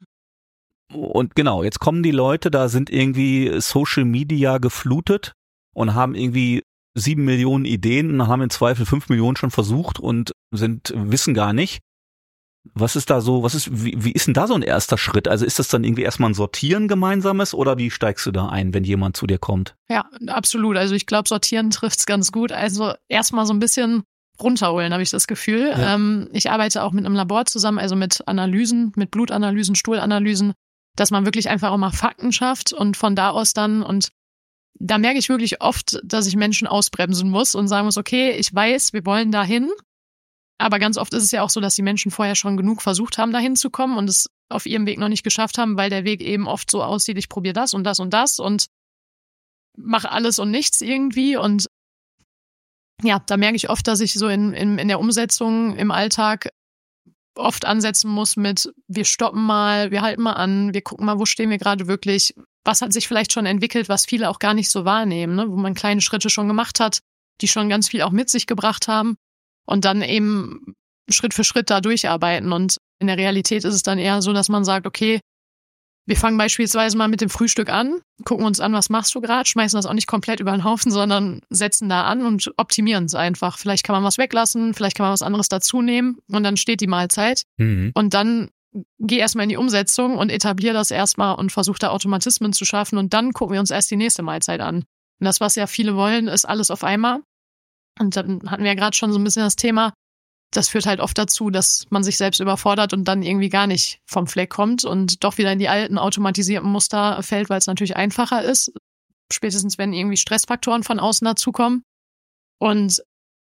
Speaker 3: Und genau, jetzt kommen die Leute, da sind irgendwie Social Media geflutet und haben irgendwie 7 Millionen Ideen und haben im Zweifel 5 Millionen schon versucht und wissen gar nicht. Was ist da so, wie ist denn da so ein erster Schritt? Also ist das dann irgendwie erstmal ein Sortieren gemeinsames oder wie steigst du da ein, wenn jemand zu dir kommt?
Speaker 1: Ja, absolut. Also ich glaube, Sortieren trifft's ganz gut. Also erstmal so ein bisschen runterholen, habe ich das Gefühl. Ja. Ich arbeite auch mit einem Labor zusammen, also mit Analysen, mit Blutanalysen, Stuhlanalysen, dass man wirklich einfach auch mal Fakten schafft und von da aus dann, und da merke ich wirklich oft, dass ich Menschen ausbremsen muss und sagen muss, okay, ich weiß, wir wollen dahin. Aber ganz oft ist es ja auch so, dass die Menschen vorher schon genug versucht haben, dahin zu kommen und es auf ihrem Weg noch nicht geschafft haben, weil der Weg eben oft so aussieht, ich probiere das und das und das und mache alles und nichts irgendwie. Und ja, da merke ich oft, dass ich so in der Umsetzung im Alltag oft ansetzen muss mit, wir stoppen mal, wir halten mal an, wir gucken mal, wo stehen wir gerade wirklich, was hat sich vielleicht schon entwickelt, was viele auch gar nicht so wahrnehmen, ne? Wo man kleine Schritte schon gemacht hat, die schon ganz viel auch mit sich gebracht haben und dann eben Schritt für Schritt da durcharbeiten. Und in der Realität ist es dann eher so, dass man sagt, okay, wir fangen beispielsweise mal mit dem Frühstück an, gucken uns an, was machst du gerade, schmeißen das auch nicht komplett über den Haufen, sondern setzen da an und optimieren es einfach. Vielleicht kann man was weglassen, vielleicht kann man was anderes dazu nehmen und dann steht die Mahlzeit. Und dann geh erstmal in die Umsetzung und etabliere das erstmal und versuche da Automatismen zu schaffen und dann gucken wir uns erst die nächste Mahlzeit an. Und das, was ja viele wollen, ist alles auf einmal. Und dann hatten wir ja gerade schon so ein bisschen das Thema, das führt halt oft dazu, dass man sich selbst überfordert und dann irgendwie gar nicht vom Fleck kommt und doch wieder in die alten automatisierten Muster fällt, weil es natürlich einfacher ist, spätestens wenn irgendwie Stressfaktoren von außen dazukommen. Und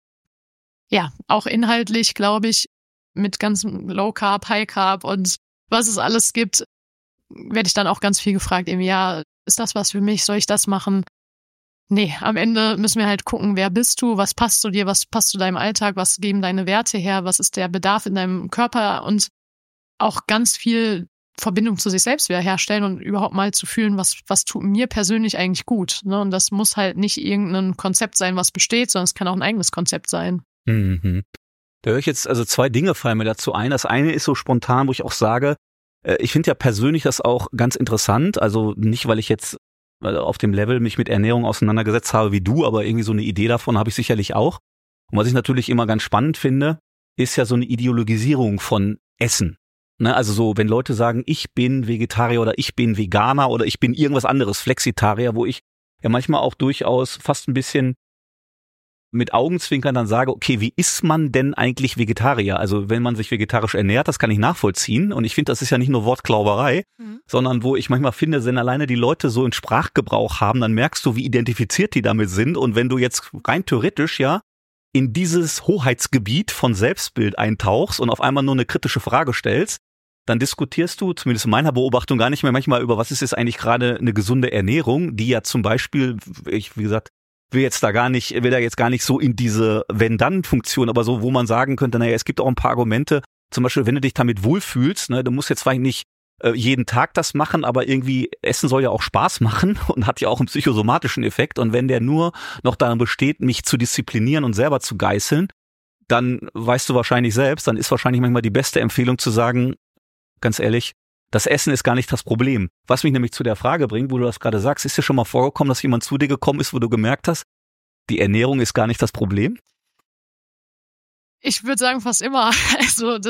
Speaker 1: ja, auch inhaltlich, glaube ich, mit ganzem Low Carb, High Carb und was es alles gibt, werde ich dann auch ganz viel gefragt, irgendwie, ja, ist das was für mich? Soll ich das machen? Nee, am Ende müssen wir halt gucken, wer bist du, was passt zu dir, was passt zu deinem Alltag, was geben deine Werte her, was ist der Bedarf in deinem Körper und auch ganz viel Verbindung zu sich selbst wieder herstellen und überhaupt mal zu fühlen, was tut mir persönlich eigentlich gut. Ne? Und das muss halt nicht irgendein Konzept sein, was besteht, sondern es kann auch ein eigenes Konzept sein.
Speaker 3: Mhm. Da höre ich jetzt, also 2 Dinge fallen mir dazu ein. Das eine ist so spontan, wo ich auch sage, ich finde ja persönlich das auch ganz interessant, also nicht, weil ich jetzt auf dem Level mich mit Ernährung auseinandergesetzt habe wie du, aber irgendwie so eine Idee davon habe ich sicherlich auch. Und was ich natürlich immer ganz spannend finde, ist ja so eine Ideologisierung von Essen. Ne? Also so, wenn Leute sagen, ich bin Vegetarier oder ich bin Veganer oder ich bin irgendwas anderes, Flexitarier, wo ich ja manchmal auch durchaus fast ein bisschen mit Augenzwinkern dann sage, okay, wie ist man denn eigentlich Vegetarier? Also wenn man sich vegetarisch ernährt, das kann ich nachvollziehen. Und ich finde, das ist ja nicht nur Wortklauberei, sondern wo ich manchmal finde, wenn alleine die Leute so einen Sprachgebrauch haben, dann merkst du, wie identifiziert die damit sind. Und wenn du jetzt rein theoretisch ja in dieses Hoheitsgebiet von Selbstbild eintauchst und auf einmal nur eine kritische Frage stellst, dann diskutierst du, zumindest in meiner Beobachtung, gar nicht mehr manchmal über, was ist jetzt eigentlich gerade eine gesunde Ernährung, die ja zum Beispiel, wie gesagt, will da jetzt gar nicht so in diese Wenn-Dann-Funktion, aber so, wo man sagen könnte, naja, es gibt auch ein paar Argumente, zum Beispiel, wenn du dich damit wohlfühlst, ne, du musst jetzt vielleicht nicht jeden Tag das machen, aber irgendwie Essen soll ja auch Spaß machen und hat ja auch einen psychosomatischen Effekt und wenn der nur noch daran besteht, mich zu disziplinieren und selber zu geißeln, dann weißt du wahrscheinlich selbst, dann ist wahrscheinlich manchmal die beste Empfehlung zu sagen, ganz ehrlich, das Essen ist gar nicht das Problem. Was mich nämlich zu der Frage bringt, wo du das gerade sagst, ist dir schon mal vorgekommen, dass jemand zu dir gekommen ist, wo du gemerkt hast, die Ernährung ist gar nicht das Problem?
Speaker 1: Ich würde sagen, fast immer. Also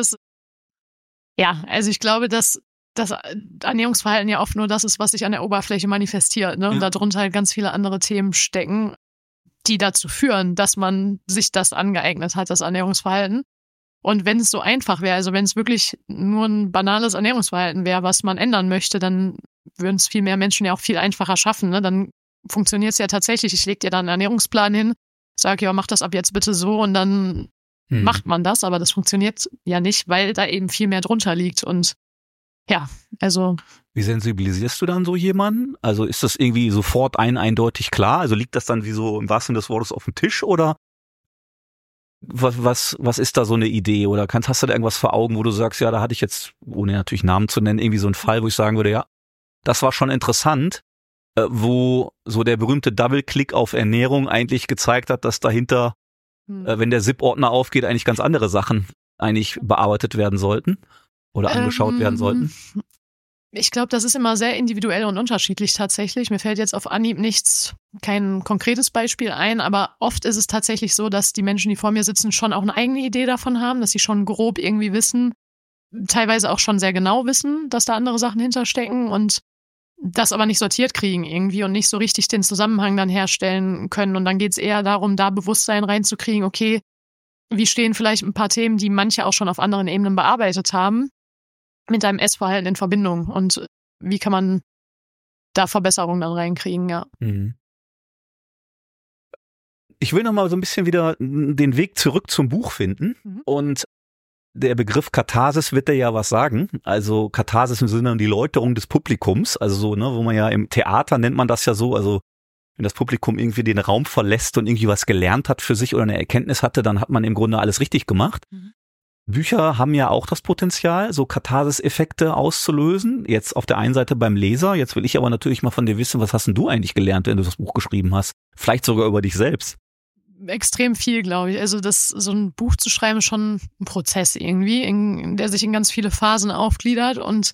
Speaker 1: ich glaube, dass das Ernährungsverhalten ja oft nur das ist, was sich an der Oberfläche manifestiert, ne? Und darunter halt ganz viele andere Themen stecken, die dazu führen, dass man sich das angeeignet hat, das Ernährungsverhalten. Und wenn es so einfach wäre, also wenn es wirklich nur ein banales Ernährungsverhalten wäre, was man ändern möchte, dann würden es viel mehr Menschen ja auch viel einfacher schaffen. Ne? Dann funktioniert es ja tatsächlich. Ich lege dir da einen Ernährungsplan hin, sage, ja, mach das ab jetzt bitte so und dann macht man das. Aber das funktioniert ja nicht, weil da eben viel mehr drunter liegt. Und ja, also...
Speaker 3: Wie sensibilisierst du dann so jemanden? Also ist das irgendwie sofort eindeutig klar? Also liegt das dann wie so im wahrsten Sinne des Wortes auf dem Tisch oder... Was ist da so eine Idee oder hast du da irgendwas vor Augen, wo du sagst, ja, da hatte ich jetzt, ohne natürlich Namen zu nennen, irgendwie so einen Fall, wo ich sagen würde, ja, das war schon interessant, wo so der berühmte Double-Click auf Ernährung eigentlich gezeigt hat, dass dahinter, wenn der ZIP-Ordner aufgeht, eigentlich ganz andere Sachen eigentlich bearbeitet werden sollten oder angeschaut werden sollten?
Speaker 1: Ich glaube, das ist immer sehr individuell und unterschiedlich tatsächlich. Mir fällt jetzt auf Anhieb kein konkretes Beispiel ein, aber oft ist es tatsächlich so, dass die Menschen, die vor mir sitzen, schon auch eine eigene Idee davon haben, dass sie schon grob irgendwie wissen, teilweise auch schon sehr genau wissen, dass da andere Sachen hinterstecken und das aber nicht sortiert kriegen irgendwie und nicht so richtig den Zusammenhang dann herstellen können. Und dann geht es eher darum, da Bewusstsein reinzukriegen, okay, wie stehen vielleicht ein paar Themen, die manche auch schon auf anderen Ebenen bearbeitet haben, mit deinem Essverhalten in Verbindung und wie kann man da Verbesserungen dann reinkriegen, ja.
Speaker 3: ich will nochmal so ein bisschen wieder den Weg zurück zum Buch finden. Und der Begriff Katharsis wird dir ja was sagen. Also Katharsis im Sinne die Läuterung des Publikums. Also so, ne, wo man ja im Theater nennt man das ja so. Also wenn das Publikum irgendwie den Raum verlässt und irgendwie was gelernt hat für sich oder eine Erkenntnis hatte, dann hat man im Grunde alles richtig gemacht. Bücher haben ja auch das Potenzial, so Katharsis-Effekte auszulösen. Jetzt auf der einen Seite beim Leser. Jetzt will ich aber natürlich mal von dir wissen, was hast denn du eigentlich gelernt, wenn du das Buch geschrieben hast? Vielleicht sogar über dich selbst.
Speaker 1: Extrem viel, glaube ich. Also so ein Buch zu schreiben ist schon ein Prozess irgendwie, der sich in ganz viele Phasen aufgliedert. Und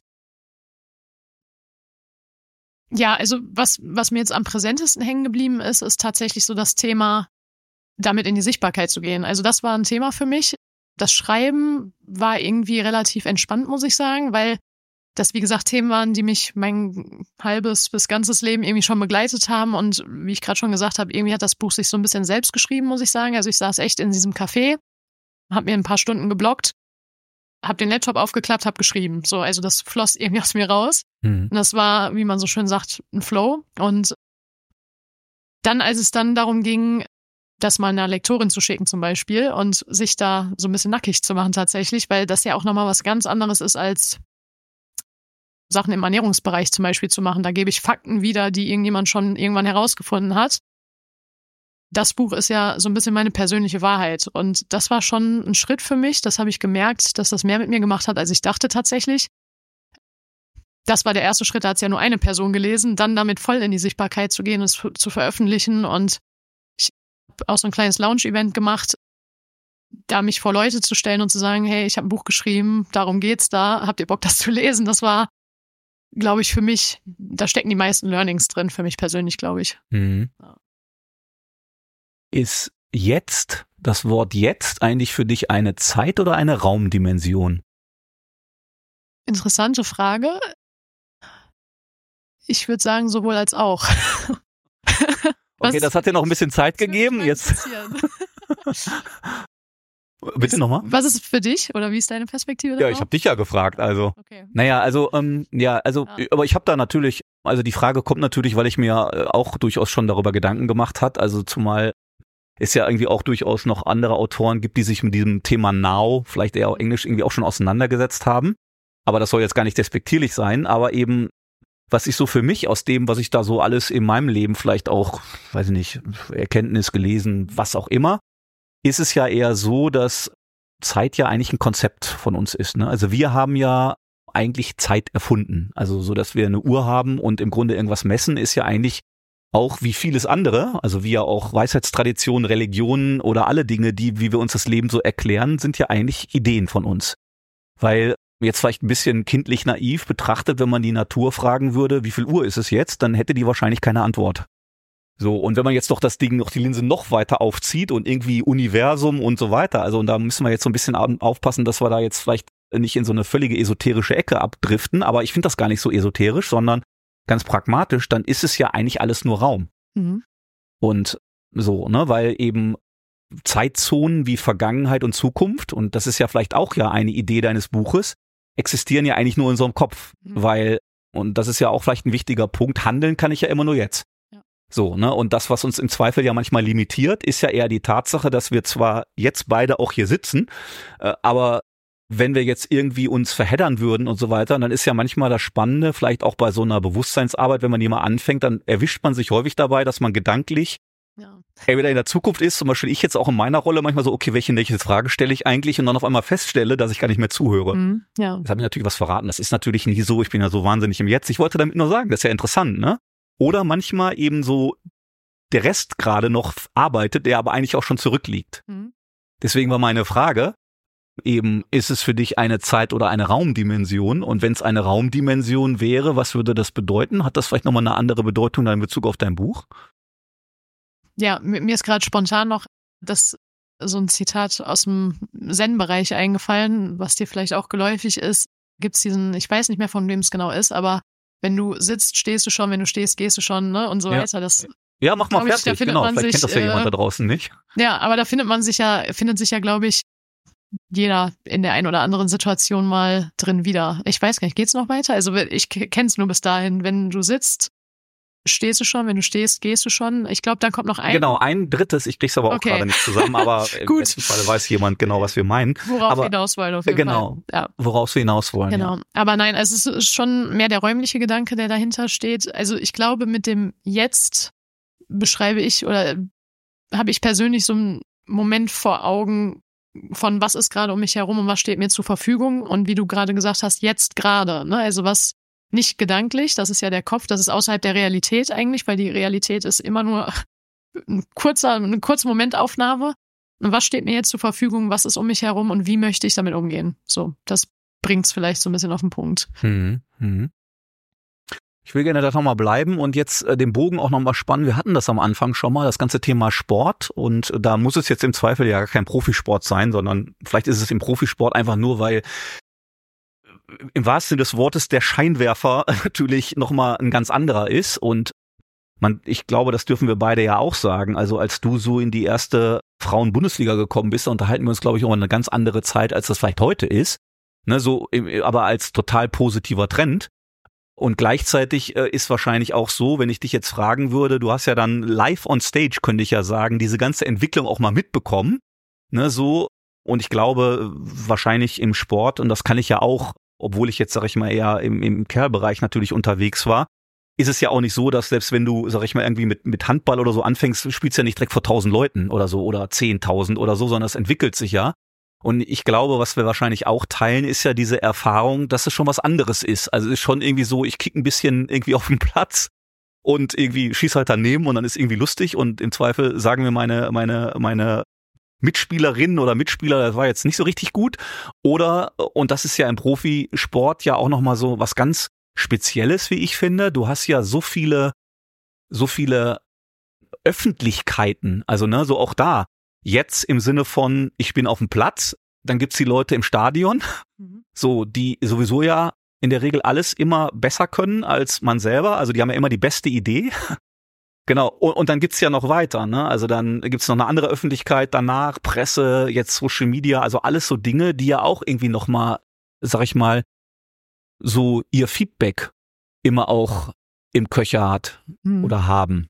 Speaker 1: ja, also was mir jetzt am präsentesten hängen geblieben ist tatsächlich so das Thema, damit in die Sichtbarkeit zu gehen. Also das war ein Thema für mich. Das Schreiben war irgendwie relativ entspannt, muss ich sagen, weil das, wie gesagt, Themen waren, die mich mein halbes bis ganzes Leben irgendwie schon begleitet haben. Und wie ich gerade schon gesagt habe, irgendwie hat das Buch sich so ein bisschen selbst geschrieben, muss ich sagen. Also ich saß echt in diesem Café, habe mir ein paar Stunden geblockt, habe den Laptop aufgeklappt, habe geschrieben. So, also das floss irgendwie aus mir raus. Und das war, wie man so schön sagt, ein Flow. Und dann, als es dann darum ging, das mal einer Lektorin zu schicken zum Beispiel und sich da so ein bisschen nackig zu machen tatsächlich, weil das ja auch nochmal was ganz anderes ist, als Sachen im Ernährungsbereich zum Beispiel zu machen. Da gebe ich Fakten wieder, die irgendjemand schon irgendwann herausgefunden hat. Das Buch ist ja so ein bisschen meine persönliche Wahrheit und das war schon ein Schritt für mich. Das habe ich gemerkt, dass das mehr mit mir gemacht hat, als ich dachte tatsächlich. Das war der erste Schritt, da hat es ja nur eine Person gelesen, dann damit voll in die Sichtbarkeit zu gehen und es zu veröffentlichen. Und ich habe auch so ein kleines Launch-Event gemacht, da mich vor Leute zu stellen und zu sagen, hey, ich habe ein Buch geschrieben, darum geht's da, habt ihr Bock, das zu lesen? Das war, glaube ich, für mich, da stecken die meisten Learnings drin, für mich persönlich, glaube ich. Ja.
Speaker 3: Ist jetzt, das Wort jetzt eigentlich für dich eine Zeit- oder eine Raumdimension?
Speaker 1: Interessante Frage. Ich würde sagen, sowohl als auch.
Speaker 3: Okay, das hat dir noch ein bisschen Zeit gegeben. Jetzt. Bitte nochmal?
Speaker 1: Was ist für dich oder wie ist deine Perspektive darauf?
Speaker 3: Ja, ich habe dich ja gefragt, also.
Speaker 1: Okay.
Speaker 3: Naja, also, aber ich habe da natürlich, also die Frage kommt natürlich, weil ich mir auch durchaus schon darüber Gedanken gemacht hat, also zumal es ja irgendwie auch durchaus noch andere Autoren gibt, die sich mit diesem Thema Now, vielleicht eher auch Englisch, irgendwie auch schon auseinandergesetzt haben. Aber das soll jetzt gar nicht despektierlich sein, aber eben, was ich so für mich aus dem, was ich da so alles in meinem Leben vielleicht auch, weiß ich nicht, Erkenntnis gelesen, was auch immer, ist es ja eher so, dass Zeit ja eigentlich ein Konzept von uns ist, ne? Also wir haben ja eigentlich Zeit erfunden. Also so, dass wir eine Uhr haben und im Grunde irgendwas messen, ist ja eigentlich auch wie vieles andere, also wie ja auch Weisheitstraditionen, Religionen oder alle Dinge, die, wie wir uns das Leben so erklären, sind ja eigentlich Ideen von uns. Weil jetzt vielleicht ein bisschen kindlich naiv betrachtet, wenn man die Natur fragen würde, wie viel Uhr ist es jetzt, dann hätte die wahrscheinlich keine Antwort. So, und wenn man jetzt doch das Ding, noch die Linse noch weiter aufzieht und irgendwie Universum und so weiter, also und da müssen wir jetzt so ein bisschen aufpassen, dass wir da jetzt vielleicht nicht in so eine völlige esoterische Ecke abdriften, aber ich finde das gar nicht so esoterisch, sondern ganz pragmatisch, dann ist es ja eigentlich alles nur Raum. Und so, ne, weil eben Zeitzonen wie Vergangenheit und Zukunft, und das ist ja vielleicht auch ja eine Idee deines Buches, existieren ja eigentlich nur in unserem Kopf, weil, und das ist ja auch vielleicht ein wichtiger Punkt, handeln kann ich ja immer nur jetzt. So, ne, und das, was uns im Zweifel ja manchmal limitiert, ist ja eher die Tatsache, dass wir zwar jetzt beide auch hier sitzen, aber wenn wir jetzt irgendwie uns verheddern würden und so weiter, dann ist ja manchmal das Spannende, vielleicht auch bei so einer Bewusstseinsarbeit, wenn man die mal anfängt, dann erwischt man sich häufig dabei, dass man gedanklich entweder in der Zukunft ist, zum Beispiel ich jetzt auch in meiner Rolle manchmal so, okay, welche Frage stelle ich eigentlich, und dann auf einmal feststelle, dass ich gar nicht mehr zuhöre.
Speaker 1: Ja.
Speaker 3: Das hat mir natürlich was verraten. Das ist natürlich nie so, ich bin ja so wahnsinnig im Jetzt. Ich wollte damit nur sagen, das ist ja interessant, ne? Oder manchmal eben so der Rest gerade noch arbeitet, der aber eigentlich auch schon zurückliegt. Deswegen war meine Frage, eben, ist es für dich eine Zeit- oder eine Raumdimension? Und wenn es eine Raumdimension wäre, was würde das bedeuten? Hat das vielleicht nochmal eine andere Bedeutung dann in Bezug auf dein Buch?
Speaker 1: Ja, mir ist gerade spontan noch so ein Zitat aus dem Zen-Bereich eingefallen, was dir vielleicht auch geläufig ist. Gibt's diesen, ich weiß nicht mehr, von wem es genau ist, aber wenn du sitzt, stehst du schon, wenn du stehst, gehst du schon, ne? Und so weiter. Das,
Speaker 3: ja, mach mal fertig, genau. Vielleicht kennt das ja jemand da draußen nicht.
Speaker 1: Ja, aber da findet sich ja, glaube ich, jeder in der einen oder anderen Situation mal drin wieder. Ich weiß gar nicht, geht's noch weiter? Also ich kenn's nur bis dahin, wenn du sitzt, stehst du schon, wenn du stehst, gehst du schon. Ich glaube, dann kommt noch ein.
Speaker 3: Genau, ein drittes, ich krieg's aber auch gerade nicht zusammen, aber im besten Fall weiß jemand genau, was wir meinen.
Speaker 1: Worauf wir hinaus wollen auf jeden
Speaker 3: Fall.
Speaker 1: Ja.
Speaker 3: Woraus wir hinaus wollen.
Speaker 1: Genau, aber nein, also es ist schon mehr der räumliche Gedanke, der dahinter steht. Also ich glaube, mit dem Jetzt beschreibe ich oder habe ich persönlich so einen Moment vor Augen von was ist gerade um mich herum und was steht mir zur Verfügung und wie du gerade gesagt hast, jetzt gerade, ne? Also was nicht gedanklich, das ist ja der Kopf, das ist außerhalb der Realität eigentlich, weil die Realität ist immer nur eine kurze Momentaufnahme. Und was steht mir jetzt zur Verfügung, was ist um mich herum und wie möchte ich damit umgehen? So, das bringt's vielleicht so ein bisschen auf den Punkt.
Speaker 3: Ich will gerne da nochmal bleiben und jetzt den Bogen auch nochmal spannen. Wir hatten das am Anfang schon mal, das ganze Thema Sport, und da muss es jetzt im Zweifel ja gar kein Profisport sein, sondern vielleicht ist es im Profisport einfach nur, weil im wahrsten Sinne des Wortes der Scheinwerfer natürlich nochmal ein ganz anderer ist, und ich glaube, das dürfen wir beide ja auch sagen. Also als du so in die erste Frauen-Bundesliga gekommen bist, da unterhalten wir uns, glaube ich, auch eine ganz andere Zeit, als das vielleicht heute ist. Ne, so, aber als total positiver Trend. Und gleichzeitig ist wahrscheinlich auch so, wenn ich dich jetzt fragen würde, du hast ja dann live on stage, könnte ich ja sagen, diese ganze Entwicklung auch mal mitbekommen. Ne, so, und ich glaube, wahrscheinlich im Sport, und das kann ich ja auch, obwohl ich jetzt, sag ich mal, eher im Kerlbereich natürlich unterwegs war, ist es ja auch nicht so, dass selbst wenn du, sag ich mal, irgendwie mit Handball oder so anfängst, spielst du ja nicht direkt vor 1000 Leuten oder so oder 10.000 oder so, sondern es entwickelt sich ja. Und ich glaube, was wir wahrscheinlich auch teilen, ist ja diese Erfahrung, dass es schon was anderes ist. Also es ist schon irgendwie so, ich kick ein bisschen irgendwie auf den Platz und irgendwie schieß halt daneben und dann ist irgendwie lustig, und im Zweifel sagen mir meine Mitspielerinnen oder Mitspieler, das war jetzt nicht so richtig gut. Oder, und das ist ja im Profisport ja auch nochmal so was ganz Spezielles, wie ich finde. Du hast ja so viele Öffentlichkeiten, also ne, so auch da. Jetzt im Sinne von, ich bin auf dem Platz, dann gibt's die Leute im Stadion, so, die sowieso ja in der Regel alles immer besser können als man selber, also die haben ja immer die beste Idee. Genau, und dann gibt's ja noch weiter, ne? Also dann gibt's noch eine andere Öffentlichkeit danach, Presse, jetzt Social Media, also alles so Dinge, die ja auch irgendwie nochmal, sag ich mal, so ihr Feedback immer auch im Köcher hat oder haben.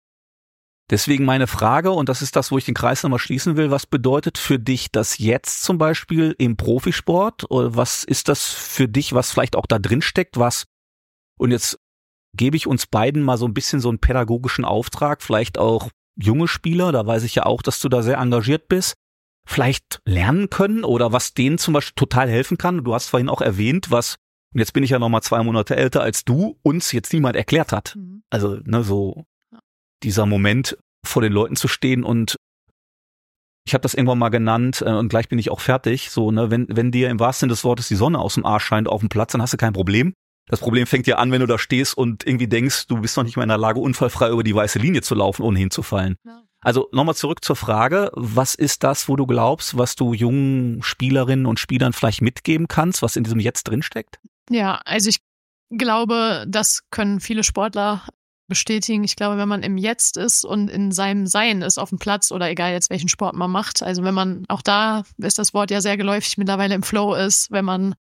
Speaker 3: Deswegen meine Frage, und das ist das, wo ich den Kreis nochmal schließen will, was bedeutet für dich das jetzt zum Beispiel im Profisport? Oder was ist das für dich, was vielleicht auch da drin steckt, und jetzt gebe ich uns beiden mal so ein bisschen so einen pädagogischen Auftrag, vielleicht auch junge Spieler, da weiß ich ja auch, dass du da sehr engagiert bist, vielleicht lernen können oder was denen zum Beispiel total helfen kann. Du hast vorhin auch erwähnt, und jetzt bin ich ja nochmal 2 Monate älter als du, uns jetzt niemand erklärt hat. Also, ne, so dieser Moment, vor den Leuten zu stehen, und ich habe das irgendwann mal genannt, und gleich bin ich auch fertig, so, ne, wenn dir im wahrsten Sinne des Wortes die Sonne aus dem Arsch scheint auf dem Platz, dann hast du kein Problem. Das Problem fängt ja an, wenn du da stehst und irgendwie denkst, du bist noch nicht mal in der Lage, unfallfrei über die weiße Linie zu laufen, ohne hinzufallen. Ja. Also nochmal zurück zur Frage, was ist das, wo du glaubst, was du jungen Spielerinnen und Spielern vielleicht mitgeben kannst, was in diesem Jetzt drinsteckt?
Speaker 1: Ja, also ich glaube, das können viele Sportler bestätigen. Ich glaube, wenn man im Jetzt ist und in seinem Sein ist auf dem Platz, oder egal jetzt welchen Sport man macht, also wenn man, auch da ist das Wort ja sehr geläufig, mittlerweile im Flow ist, wenn man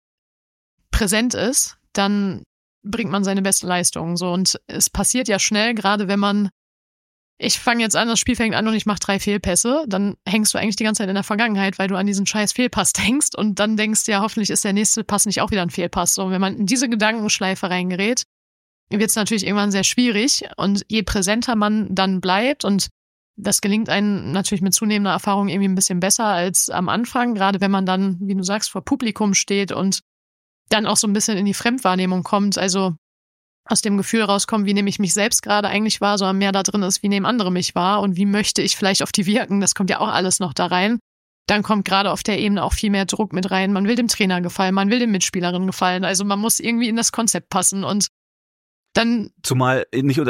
Speaker 1: präsent ist, dann bringt man seine beste Leistung. So, und es passiert ja schnell, gerade wenn ich fange jetzt an, das Spiel fängt an und ich mache 3 Fehlpässe, dann hängst du eigentlich die ganze Zeit in der Vergangenheit, weil du an diesen scheiß Fehlpass denkst, und dann denkst du ja, hoffentlich ist der nächste Pass nicht auch wieder ein Fehlpass. So, wenn man in diese Gedankenschleife reingerät, wird es natürlich irgendwann sehr schwierig, und je präsenter man dann bleibt, und das gelingt einem natürlich mit zunehmender Erfahrung irgendwie ein bisschen besser als am Anfang, gerade wenn man dann, wie du sagst, vor Publikum steht und dann auch so ein bisschen in die Fremdwahrnehmung kommt, also aus dem Gefühl rauskommt, wie nehme ich mich selbst gerade eigentlich wahr, sondern mehr da drin ist, wie nehmen andere mich wahr und wie möchte ich vielleicht auf die wirken, das kommt ja auch alles noch da rein. Dann kommt gerade auf der Ebene auch viel mehr Druck mit rein, man will dem Trainer gefallen, man will den Mitspielerinnen gefallen, also man muss irgendwie in das Konzept passen, und dann
Speaker 3: zumal,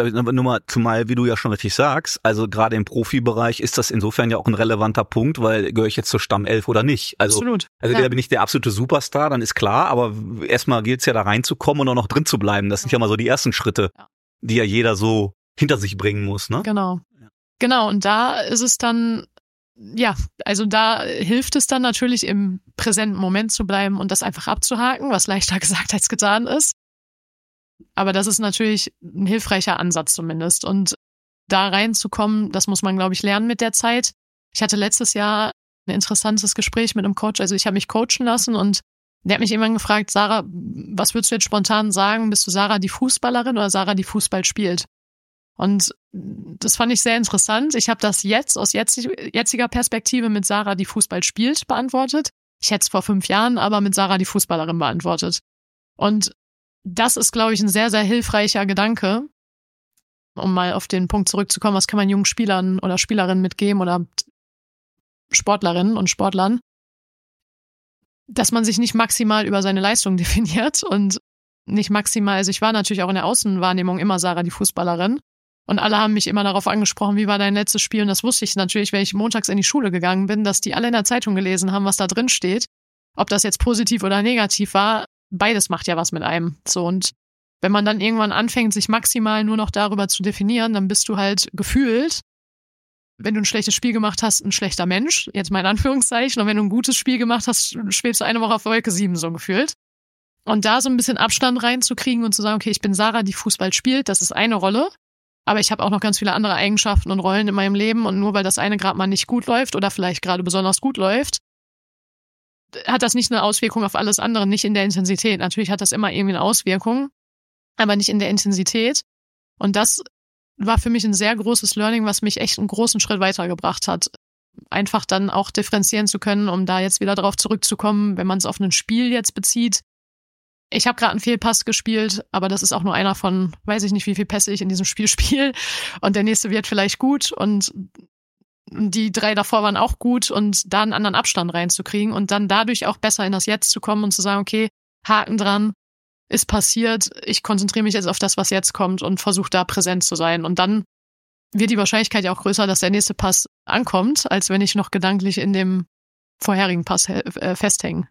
Speaker 3: wie du ja schon richtig sagst, also gerade im Profibereich ist das insofern ja auch ein relevanter Punkt, weil gehöre ich jetzt zur Stammelf oder nicht? Also,
Speaker 1: absolut.
Speaker 3: Also da bin ich der absolute Superstar, dann ist klar, aber erstmal gilt es ja da reinzukommen und auch noch drin zu bleiben. Das sind ja mal so die ersten Schritte, die ja jeder so hinter sich bringen muss, ne?
Speaker 1: Genau, und da ist es dann, ja, also da hilft es dann natürlich im präsenten Moment zu bleiben und das einfach abzuhaken, was leichter gesagt als getan ist. Aber das ist natürlich ein hilfreicher Ansatz zumindest. Und da reinzukommen, das muss man, glaube ich, lernen mit der Zeit. Ich hatte letztes Jahr ein interessantes Gespräch mit einem Coach. Also ich habe mich coachen lassen und der hat mich irgendwann gefragt, Sarah, was würdest du jetzt spontan sagen? Bist du Sarah die Fußballerin oder Sarah, die Fußball spielt? Und das fand ich sehr interessant. Ich habe das jetzt aus jetziger Perspektive mit Sarah, die Fußball spielt, beantwortet. Ich hätte es vor 5 Jahren aber mit Sarah, die Fußballerin, beantwortet. Und das ist, glaube ich, ein sehr, sehr hilfreicher Gedanke, um mal auf den Punkt zurückzukommen, was kann man jungen Spielern oder Spielerinnen mitgeben oder Sportlerinnen und Sportlern, dass man sich nicht maximal über seine Leistung definiert und nicht maximal, also ich war natürlich auch in der Außenwahrnehmung immer Sarah, die Fußballerin. Und alle haben mich immer darauf angesprochen, wie war dein letztes Spiel? Und das wusste ich natürlich, wenn ich montags in die Schule gegangen bin, dass die alle in der Zeitung gelesen haben, was da drin steht. Ob das jetzt positiv oder negativ war, beides macht ja was mit einem. So, und wenn man dann irgendwann anfängt, sich maximal nur noch darüber zu definieren, dann bist du halt gefühlt, wenn du ein schlechtes Spiel gemacht hast, ein schlechter Mensch, jetzt mal in Anführungszeichen. Und wenn du ein gutes Spiel gemacht hast, schwebst du eine Woche auf Wolke 7 so gefühlt. Und da so ein bisschen Abstand reinzukriegen und zu sagen, okay, ich bin Sarah, die Fußball spielt, das ist eine Rolle. Aber ich habe auch noch ganz viele andere Eigenschaften und Rollen in meinem Leben. Und nur weil das eine gerade mal nicht gut läuft oder vielleicht gerade besonders gut läuft, hat das nicht eine Auswirkung auf alles andere, nicht in der Intensität. Natürlich hat das immer irgendwie eine Auswirkung, aber nicht in der Intensität. Und das war für mich ein sehr großes Learning, was mich echt einen großen Schritt weitergebracht hat. Einfach dann auch differenzieren zu können, um da jetzt wieder drauf zurückzukommen, wenn man es auf ein Spiel jetzt bezieht. Ich habe gerade einen Fehlpass gespielt, aber das ist auch nur einer von, weiß ich nicht, wie viel Pässe ich in diesem Spiel spiele. Und der nächste wird vielleicht gut und die 3 davor waren auch gut und da einen anderen Abstand reinzukriegen und dann dadurch auch besser in das Jetzt zu kommen und zu sagen, okay, Haken dran, ist passiert, ich konzentriere mich jetzt auf das, was jetzt kommt und versuche da präsent zu sein. Und dann wird die Wahrscheinlichkeit ja auch größer, dass der nächste Pass ankommt, als wenn ich noch gedanklich in dem vorherigen Pass festhänge.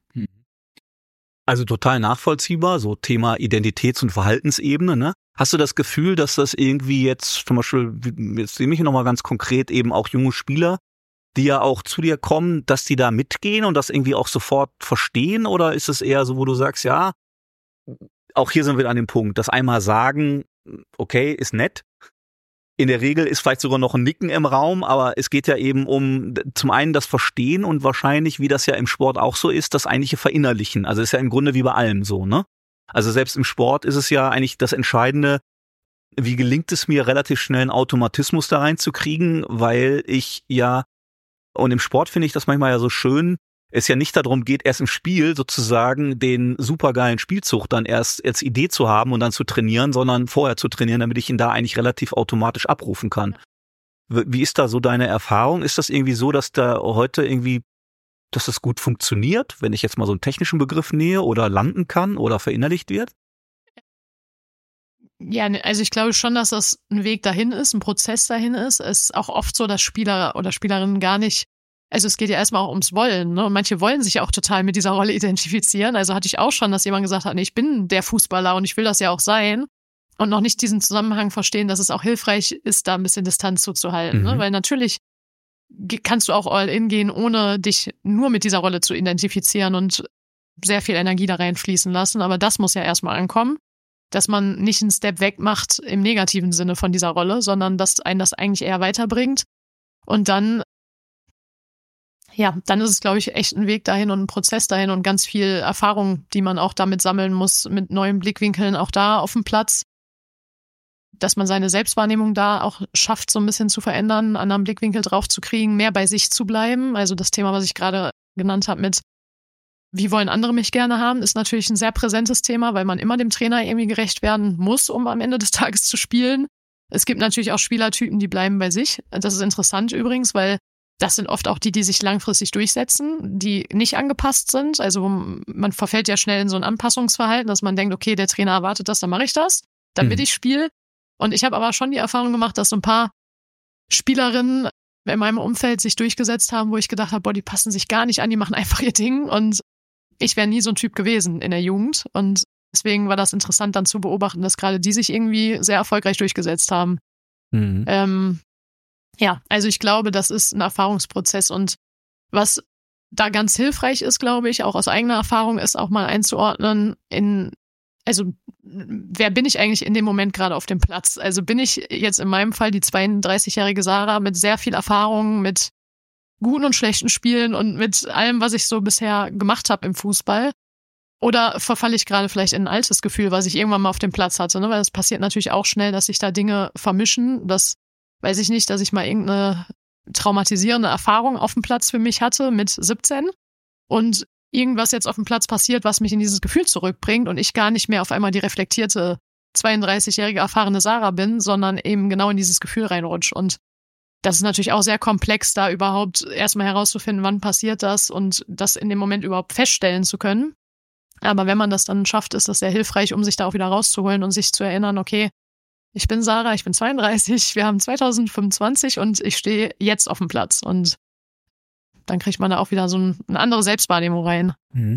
Speaker 3: Also total nachvollziehbar, so Thema Identitäts- und Verhaltensebene, ne? Hast du das Gefühl, dass das irgendwie jetzt zum Beispiel, jetzt nehme ich nochmal ganz konkret eben auch junge Spieler, die ja auch zu dir kommen, dass die da mitgehen und das irgendwie auch sofort verstehen? Oder ist es eher so, wo du sagst, ja, auch hier sind wir an dem Punkt, das einmal sagen, okay, ist nett. In der Regel ist vielleicht sogar noch ein Nicken im Raum, aber es geht ja eben um zum einen das Verstehen und wahrscheinlich, wie das ja im Sport auch so ist, das eigentliche Verinnerlichen. Also ist ja im Grunde wie bei allem so, ne? Also selbst im Sport ist es ja eigentlich das Entscheidende, wie gelingt es mir, relativ schnell einen Automatismus da reinzukriegen, weil ich ja, und im Sport finde ich das manchmal ja so schön, es ja nicht darum geht, erst im Spiel sozusagen den supergeilen Spielzug dann erst als Idee zu haben und dann zu trainieren, sondern vorher zu trainieren, damit ich ihn da eigentlich relativ automatisch abrufen kann. Wie ist da so deine Erfahrung? Ist das irgendwie so, dass da heute irgendwie, dass das gut funktioniert, wenn ich jetzt mal so einen technischen Begriff nähe oder landen kann oder verinnerlicht wird?
Speaker 1: Ja, also ich glaube schon, dass das ein Weg dahin ist, ein Prozess dahin ist. Es ist auch oft so, dass Spieler oder Spielerinnen gar nicht, also es geht ja erstmal auch ums Wollen, ne? Und manche wollen sich auch total mit dieser Rolle identifizieren. Also hatte ich auch schon, dass jemand gesagt hat, nee, ich bin der Fußballer und ich will das ja auch sein. Und noch nicht diesen Zusammenhang verstehen, dass es auch hilfreich ist, da ein bisschen Distanz zuzuhalten. Ne? Weil natürlich kannst du auch all in gehen, ohne dich nur mit dieser Rolle zu identifizieren und sehr viel Energie da reinfließen lassen. Aber das muss ja erstmal ankommen, dass man nicht einen Step weg macht im negativen Sinne von dieser Rolle, sondern dass einen das eigentlich eher weiterbringt. Und dann, ja, dann ist es, glaube ich, echt ein Weg dahin und ein Prozess dahin und ganz viel Erfahrung, die man auch damit sammeln muss, mit neuen Blickwinkeln auch da auf dem Platz. Dass man seine Selbstwahrnehmung da auch schafft, so ein bisschen zu verändern, einen anderen Blickwinkel drauf zu kriegen, mehr bei sich zu bleiben. Also das Thema, was ich gerade genannt habe mit wie wollen andere mich gerne haben, ist natürlich ein sehr präsentes Thema, weil man immer dem Trainer irgendwie gerecht werden muss, um am Ende des Tages zu spielen. Es gibt natürlich auch Spielertypen, die bleiben bei sich. Das ist interessant übrigens, weil das sind oft auch die sich langfristig durchsetzen, die nicht angepasst sind. Also man verfällt ja schnell in so ein Anpassungsverhalten, dass man denkt, okay, der Trainer erwartet das, dann mache ich das, damit ich spiele. Und ich habe aber schon die Erfahrung gemacht, dass so ein paar Spielerinnen in meinem Umfeld sich durchgesetzt haben, wo ich gedacht habe, boah, die passen sich gar nicht an, die machen einfach ihr Ding. Und ich wäre nie so ein Typ gewesen in der Jugend. Und deswegen war das interessant dann zu beobachten, dass gerade die sich irgendwie sehr erfolgreich durchgesetzt haben. Ja, also ich glaube, das ist ein Erfahrungsprozess. Und was da ganz hilfreich ist, glaube ich, auch aus eigener Erfahrung, ist auch mal einzuordnen also wer bin ich eigentlich in dem Moment gerade auf dem Platz? Also bin ich jetzt in meinem Fall die 32-jährige Sarah mit sehr viel Erfahrung, mit guten und schlechten Spielen und mit allem, was ich so bisher gemacht habe im Fußball? Oder verfalle ich gerade vielleicht in ein altes Gefühl, was ich irgendwann mal auf dem Platz hatte? Ne? Weil es passiert natürlich auch schnell, dass sich da Dinge vermischen. Das weiß ich nicht, dass ich mal irgendeine traumatisierende Erfahrung auf dem Platz für mich hatte mit 17 und irgendwas jetzt auf dem Platz passiert, was mich in dieses Gefühl zurückbringt und ich gar nicht mehr auf einmal die reflektierte 32-jährige erfahrene Sarah bin, sondern eben genau in dieses Gefühl reinrutsche. Und das ist natürlich auch sehr komplex, da überhaupt erstmal herauszufinden, wann passiert das und das in dem Moment überhaupt feststellen zu können. Aber wenn man das dann schafft, ist das sehr hilfreich, um sich da auch wieder rauszuholen und sich zu erinnern, okay, ich bin Sarah, ich bin 32, wir haben 2025 und ich stehe jetzt auf dem Platz. Und dann kriegt man da auch wieder so eine andere Selbstwahrnehmung rein.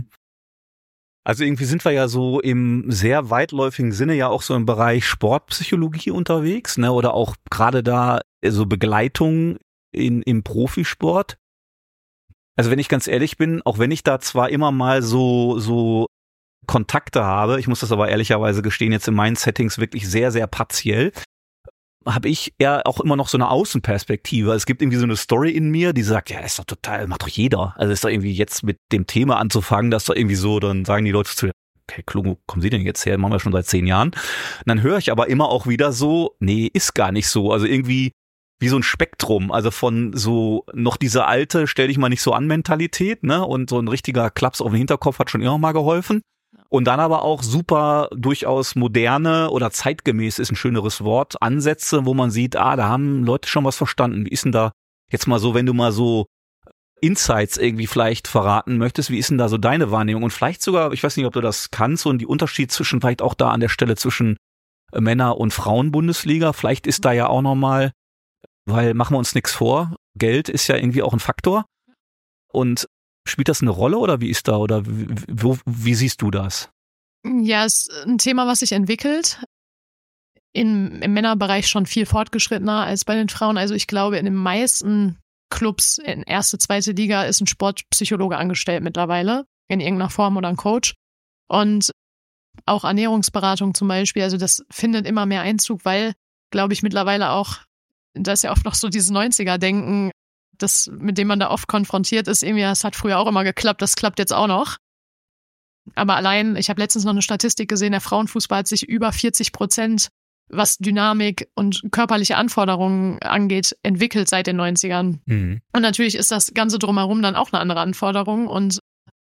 Speaker 3: Also irgendwie sind wir ja so im sehr weitläufigen Sinne ja auch so im Bereich Sportpsychologie unterwegs, ne? Oder auch gerade da so Begleitung im Profisport. Also wenn ich ganz ehrlich bin, auch wenn ich da zwar immer mal so Kontakte habe, ich muss das aber ehrlicherweise gestehen, jetzt in meinen Settings wirklich sehr, sehr partiell, habe ich eher auch immer noch so eine Außenperspektive. Es gibt irgendwie so eine Story in mir, die sagt, ja, ist doch total, macht doch jeder. Also ist doch irgendwie jetzt mit dem Thema anzufangen, dass doch irgendwie so, dann sagen die Leute zu, okay, Klung, wo kommen Sie denn jetzt her? Machen wir schon seit 10 Jahren. Und dann höre ich aber immer auch wieder so, nee, ist gar nicht so. Also irgendwie wie so ein Spektrum, also von so noch diese alte, stell dich mal nicht so an Mentalität, ne? Und so ein richtiger Klaps auf den Hinterkopf hat schon immer mal geholfen. Und dann aber auch super durchaus moderne oder zeitgemäß ist ein schöneres Wort, Ansätze, wo man sieht, da haben Leute schon was verstanden. Wie ist denn da jetzt mal so, wenn du mal so Insights irgendwie vielleicht verraten möchtest, wie ist denn da so deine Wahrnehmung? Und vielleicht sogar, ich weiß nicht, ob du das kannst, und die Unterschied zwischen, vielleicht auch da an der Stelle zwischen Männer- und Frauen-Bundesliga, vielleicht ist da ja auch nochmal, weil machen wir uns nichts vor, Geld ist ja irgendwie auch ein Faktor. Und spielt das eine Rolle oder wie ist da, oder wie siehst du das?
Speaker 1: Ja, es ist ein Thema, was sich entwickelt. Im Männerbereich schon viel fortgeschrittener als bei den Frauen. Also ich glaube, in den meisten Clubs in erste, zweite Liga ist ein Sportpsychologe angestellt mittlerweile, in irgendeiner Form, oder ein Coach. Und auch Ernährungsberatung zum Beispiel, also das findet immer mehr Einzug, weil, glaube ich, mittlerweile auch, da ist ja oft noch so dieses 90er-Denken, das, mit dem man da oft konfrontiert ist, irgendwie, das hat früher auch immer geklappt, das klappt jetzt auch noch. Aber allein, ich habe letztens noch eine Statistik gesehen, der Frauenfußball hat sich über 40%, was Dynamik und körperliche Anforderungen angeht, entwickelt seit den 90ern. Mhm. Und natürlich ist das Ganze drumherum dann auch eine andere Anforderung und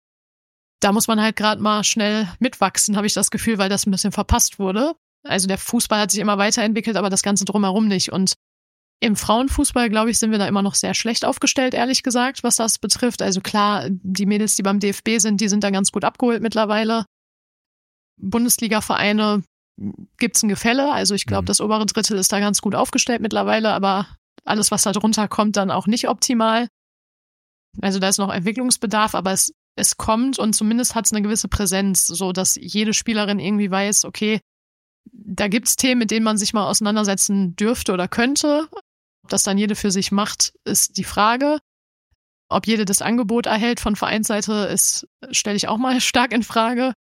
Speaker 1: da muss man halt gerade mal schnell mitwachsen, habe ich das Gefühl, weil das ein bisschen verpasst wurde. Also der Fußball hat sich immer weiterentwickelt, aber das Ganze drumherum nicht. Und im Frauenfußball, glaube ich, sind wir da immer noch sehr schlecht aufgestellt, ehrlich gesagt, was das betrifft. Also klar, die Mädels, die beim DFB sind, die sind da ganz gut abgeholt mittlerweile. Bundesliga-Vereine gibt's ein Gefälle. Also ich glaube, das obere Drittel ist da ganz gut aufgestellt mittlerweile, aber alles, was da drunter kommt, dann auch nicht optimal. Also da ist noch Entwicklungsbedarf, aber es kommt und zumindest hat es eine gewisse Präsenz, so dass jede Spielerin irgendwie weiß, okay, da gibt's Themen, mit denen man sich mal auseinandersetzen dürfte oder könnte. Ob das dann jede für sich macht, ist die Frage. Ob jede das Angebot erhält von Vereinsseite, stelle ich auch mal stark in Frage.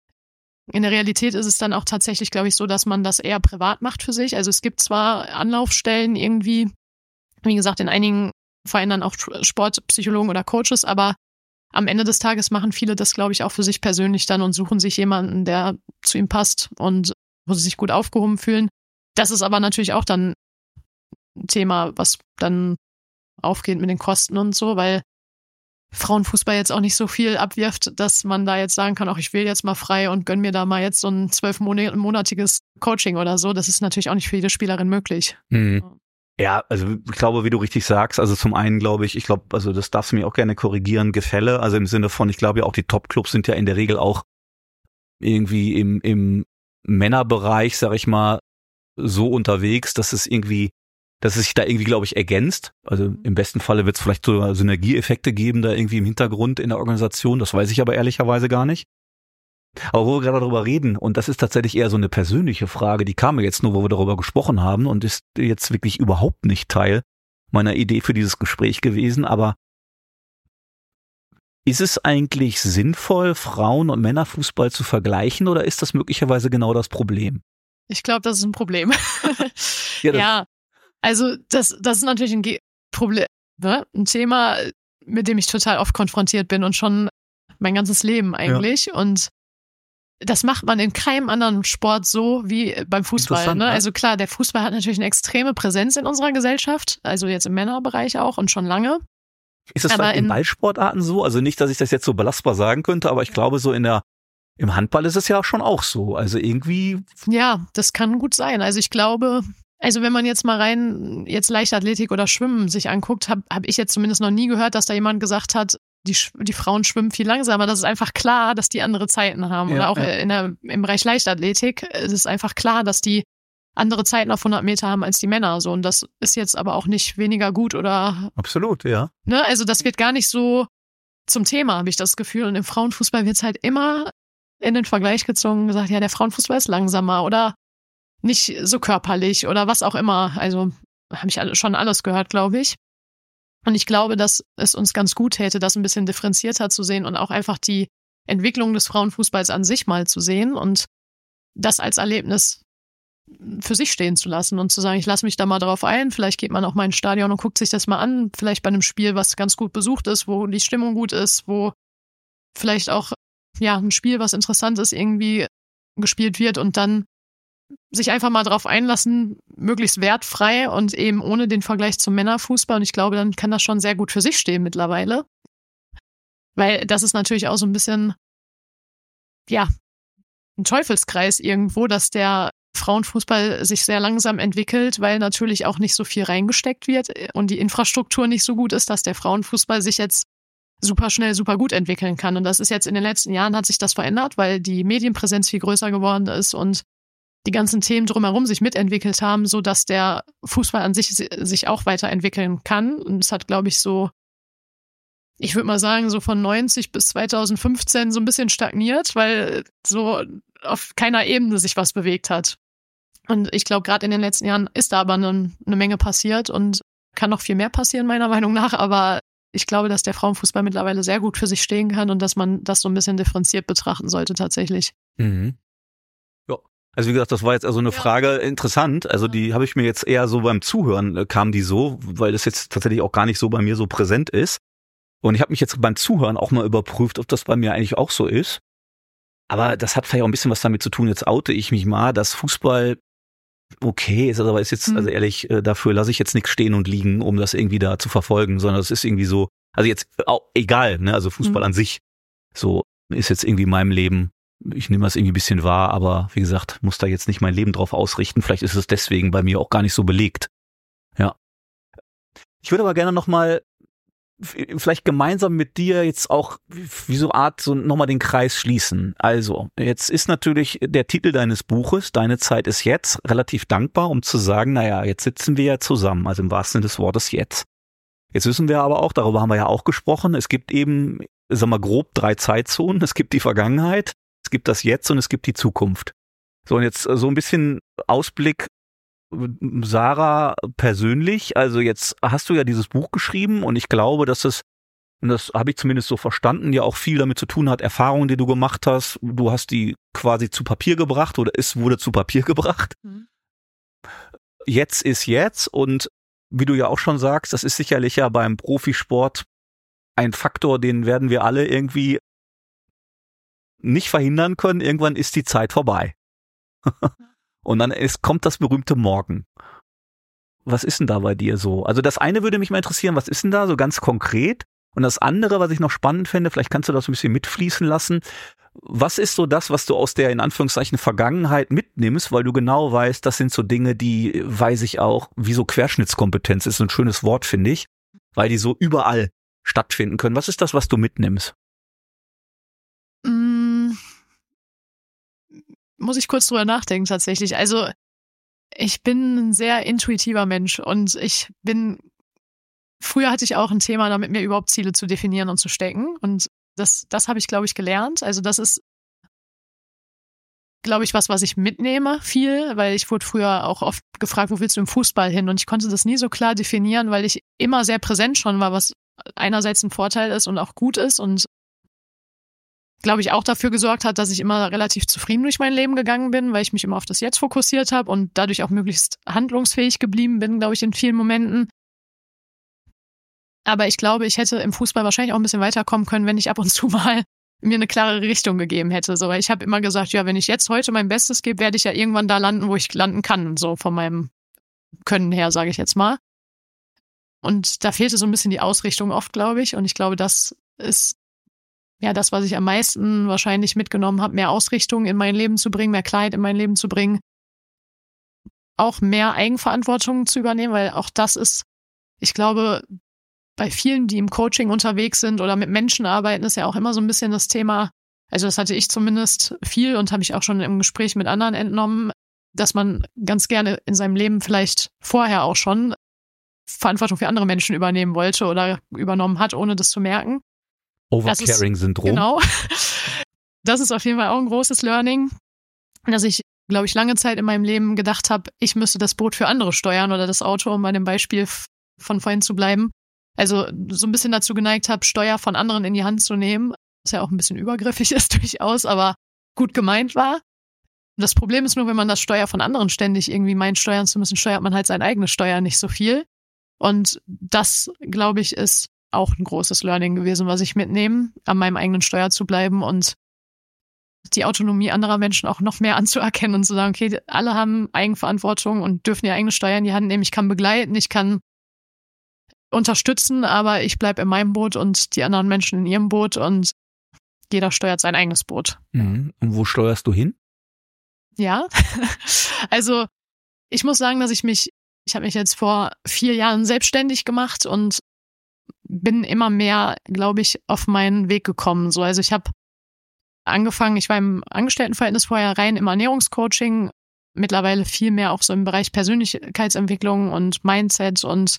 Speaker 1: In der Realität ist es dann auch tatsächlich, glaube ich, so, dass man das eher privat macht für sich. Also es gibt zwar Anlaufstellen irgendwie, wie gesagt, in einigen Vereinen dann auch Sportpsychologen oder Coaches, aber am Ende des Tages machen viele das, glaube ich, auch für sich persönlich dann und suchen sich jemanden, der zu ihm passt und wo sie sich gut aufgehoben fühlen. Das ist aber natürlich auch dann ein Thema, was dann aufgeht mit den Kosten und so, weil Frauenfußball jetzt auch nicht so viel abwirft, dass man da jetzt sagen kann, auch ich will jetzt mal frei und gönn mir da mal jetzt so ein 12-monatiges Coaching oder so. Das ist natürlich auch nicht für jede Spielerin möglich.
Speaker 3: Mhm. Ja, also ich glaube, wie du richtig sagst, also zum einen glaube ich, also das darfst du mir auch gerne korrigieren, Gefälle, also im Sinne von, ich glaube ja auch die Top-Clubs sind ja in der Regel auch irgendwie im Männerbereich, sag ich mal, so unterwegs, dass es sich da irgendwie, glaube ich, ergänzt. Also im besten Falle wird es vielleicht so Synergieeffekte geben, da irgendwie im Hintergrund in der Organisation. Das weiß ich aber ehrlicherweise gar nicht. Aber wo wir gerade darüber reden, und das ist tatsächlich eher so eine persönliche Frage, die kam mir jetzt nur, wo wir darüber gesprochen haben und ist jetzt wirklich überhaupt nicht Teil meiner Idee für dieses Gespräch gewesen, aber Ist es eigentlich sinnvoll, Frauen- und Männerfußball zu vergleichen oder ist das möglicherweise genau das Problem?
Speaker 1: Ich glaube, das ist ein Problem.
Speaker 3: Ja,
Speaker 1: also das ist natürlich ein Problem, ne? Ein Thema, mit dem ich total oft konfrontiert bin und schon mein ganzes Leben eigentlich. Ja. Und das macht man in keinem anderen Sport so wie beim Fußball. Ne? Ja. Also klar, der Fußball hat natürlich eine extreme Präsenz in unserer Gesellschaft, also jetzt im Männerbereich auch und schon lange.
Speaker 3: Ist das in Ballsportarten so? Also nicht, dass ich das jetzt so belastbar sagen könnte, aber ich glaube so im Handball ist es ja schon auch so. Also irgendwie.
Speaker 1: Ja, das kann gut sein. Also ich glaube, wenn man jetzt mal jetzt Leichtathletik oder Schwimmen sich anguckt, hab ich jetzt zumindest noch nie gehört, dass da jemand gesagt hat, die Frauen schwimmen viel langsamer. Das ist einfach klar, dass die andere Zeiten haben. Ja, oder auch im Bereich Leichtathletik ist es einfach klar, dass die andere Zeiten auf 100 Meter haben als die Männer. So. Und das ist jetzt aber auch nicht weniger gut oder.
Speaker 3: Absolut, ja.
Speaker 1: Ne? Also das wird gar nicht so zum Thema, habe ich das Gefühl. Und im Frauenfußball wird es halt immer in den Vergleich gezogen, gesagt, ja, der Frauenfußball ist langsamer oder nicht so körperlich oder was auch immer. Also habe ich schon alles gehört, glaube ich. Und ich glaube, dass es uns ganz gut täte, das ein bisschen differenzierter zu sehen und auch einfach die Entwicklung des Frauenfußballs an sich mal zu sehen und das als Erlebnis für sich stehen zu lassen und zu sagen, ich lasse mich da mal drauf ein, vielleicht geht man auch mal ins Stadion und guckt sich das mal an, vielleicht bei einem Spiel, was ganz gut besucht ist, wo die Stimmung gut ist, wo vielleicht auch ein Spiel, was interessant ist, irgendwie gespielt wird und dann sich einfach mal drauf einlassen, möglichst wertfrei und eben ohne den Vergleich zum Männerfußball. Und ich glaube, dann kann das schon sehr gut für sich stehen mittlerweile. Weil das ist natürlich auch so ein bisschen, ein Teufelskreis irgendwo, dass der Frauenfußball sich sehr langsam entwickelt, weil natürlich auch nicht so viel reingesteckt wird und die Infrastruktur nicht so gut ist, dass der Frauenfußball sich jetzt super schnell, super gut entwickeln kann. Und das ist jetzt in den letzten Jahren hat sich das verändert, weil die Medienpräsenz viel größer geworden ist und die ganzen Themen drumherum sich mitentwickelt haben, so dass der Fußball an sich auch weiterentwickeln kann. Und es hat, glaube ich, ich würde mal sagen, so von 90 bis 2015 so ein bisschen stagniert, weil so auf keiner Ebene sich was bewegt hat. Und ich glaube, gerade in den letzten Jahren ist da aber eine Menge passiert und kann noch viel mehr passieren, meiner Meinung nach. Aber ich glaube, dass der Frauenfußball mittlerweile sehr gut für sich stehen kann und dass man das so ein bisschen differenziert betrachten sollte tatsächlich.
Speaker 3: Mhm. Also wie gesagt, das war jetzt also eine Frage interessant. Also die habe ich mir jetzt eher so beim Zuhören kam die so, weil das jetzt tatsächlich auch gar nicht so bei mir so präsent ist. Und ich habe mich jetzt beim Zuhören auch mal überprüft, ob das bei mir eigentlich auch so ist. Aber das hat vielleicht auch ein bisschen was damit zu tun. Jetzt oute ich mich mal, dass Fußball okay ist, aber ist jetzt, also ehrlich, dafür lasse ich jetzt nichts stehen und liegen, um das irgendwie da zu verfolgen, sondern es ist irgendwie so, also jetzt auch egal, ne, also Fußball an sich, so ist jetzt irgendwie in meinem Leben. Ich nehme das irgendwie ein bisschen wahr, aber wie gesagt, muss da jetzt nicht mein Leben drauf ausrichten. Vielleicht ist es deswegen bei mir auch gar nicht so belegt. Ja. Ich würde aber gerne nochmal, vielleicht gemeinsam mit dir jetzt auch wie so Art so nochmal den Kreis schließen. Also, jetzt ist natürlich der Titel deines Buches, Deine Zeit ist jetzt, relativ dankbar, um zu sagen, naja, jetzt sitzen wir ja zusammen, also im wahrsten Sinne des Wortes jetzt. Jetzt wissen wir aber auch, darüber haben wir ja auch gesprochen, es gibt eben, sagen wir grob 3 Zeitzonen. Es gibt die Vergangenheit, es gibt das Jetzt und es gibt die Zukunft. So, und jetzt so ein bisschen Ausblick, Sarah persönlich, also jetzt hast du ja dieses Buch geschrieben und ich glaube, dass es, und das habe ich zumindest so verstanden, ja auch viel damit zu tun hat, Erfahrungen, die du gemacht hast, du hast die quasi zu Papier gebracht oder es wurde zu Papier gebracht. Jetzt ist jetzt und wie du ja auch schon sagst, das ist sicherlich ja beim Profisport ein Faktor, den werden wir alle irgendwie nicht verhindern können, irgendwann ist die Zeit vorbei. Und dann kommt das berühmte Morgen. Was ist denn da bei dir so? Also das eine würde mich mal interessieren, was ist denn da so ganz konkret? Und das andere, was ich noch spannend fände, vielleicht kannst du das ein bisschen mitfließen lassen. Was ist so das, was du aus der in Anführungszeichen Vergangenheit mitnimmst, weil du genau weißt, das sind so Dinge, die weiß ich auch, wie so Querschnittskompetenz ist so ein schönes Wort, finde ich, weil die so überall stattfinden können. Was ist das, was du mitnimmst?
Speaker 1: Muss ich kurz drüber nachdenken tatsächlich. Also ich bin ein sehr intuitiver Mensch und früher hatte ich auch ein Thema damit, mir überhaupt Ziele zu definieren und zu stecken und das habe ich, glaube ich, gelernt. Also das ist, glaube ich, was ich mitnehme viel, weil ich wurde früher auch oft gefragt, wo willst du im Fußball hin? Und ich konnte das nie so klar definieren, weil ich immer sehr präsent schon war, was einerseits ein Vorteil ist und auch gut ist und glaube ich auch dafür gesorgt hat, dass ich immer relativ zufrieden durch mein Leben gegangen bin, weil ich mich immer auf das Jetzt fokussiert habe und dadurch auch möglichst handlungsfähig geblieben bin, glaube ich, in vielen Momenten. Aber ich glaube, ich hätte im Fußball wahrscheinlich auch ein bisschen weiterkommen können, wenn ich ab und zu mal mir eine klare Richtung gegeben hätte. So, weil ich habe immer gesagt, ja, wenn ich jetzt heute mein Bestes gebe, werde ich ja irgendwann da landen, wo ich landen kann, so von meinem Können her, sage ich jetzt mal. Und da fehlte so ein bisschen die Ausrichtung oft, glaube ich. Und ich glaube, das ist ja das, was ich am meisten wahrscheinlich mitgenommen habe, mehr Ausrichtung in mein Leben zu bringen, mehr Klarheit in mein Leben zu bringen, auch mehr Eigenverantwortung zu übernehmen, weil auch das ist, ich glaube, bei vielen, die im Coaching unterwegs sind oder mit Menschen arbeiten, ist ja auch immer so ein bisschen das Thema, also das hatte ich zumindest viel und habe ich auch schon im Gespräch mit anderen entnommen, dass man ganz gerne in seinem Leben vielleicht vorher auch schon Verantwortung für andere Menschen übernehmen wollte oder übernommen hat, ohne das zu merken.
Speaker 3: Overcaring-Syndrom.
Speaker 1: Genau. Das ist auf jeden Fall auch ein großes Learning, dass ich, glaube ich, lange Zeit in meinem Leben gedacht habe, ich müsste das Boot für andere steuern oder das Auto, um bei dem Beispiel von vorhin zu bleiben. Also so ein bisschen dazu geneigt habe, Steuer von anderen in die Hand zu nehmen, was ja auch ein bisschen übergriffig ist durchaus, aber gut gemeint war. Das Problem ist nur, wenn man das Steuer von anderen ständig irgendwie meint, steuern zu müssen, steuert man halt sein eigenes Steuer nicht so viel. Und das, glaube ich, ist auch ein großes Learning gewesen, was ich mitnehme, an meinem eigenen Steuer zu bleiben und die Autonomie anderer Menschen auch noch mehr anzuerkennen und zu sagen, okay, alle haben Eigenverantwortung und dürfen ihr eigenes Steuer in die Hand nehmen. Ich kann begleiten, ich kann unterstützen, aber ich bleibe in meinem Boot und die anderen Menschen in ihrem Boot und jeder steuert sein eigenes Boot.
Speaker 3: Mhm. Und wo steuerst du hin?
Speaker 1: Ja, also ich muss sagen, dass ich habe mich jetzt vor 4 Jahren selbstständig gemacht und bin immer mehr, glaube ich, auf meinen Weg gekommen. So, also ich habe angefangen, ich war im Angestelltenverhältnis vorher rein im Ernährungscoaching, mittlerweile viel mehr auch so im Bereich Persönlichkeitsentwicklung und Mindset und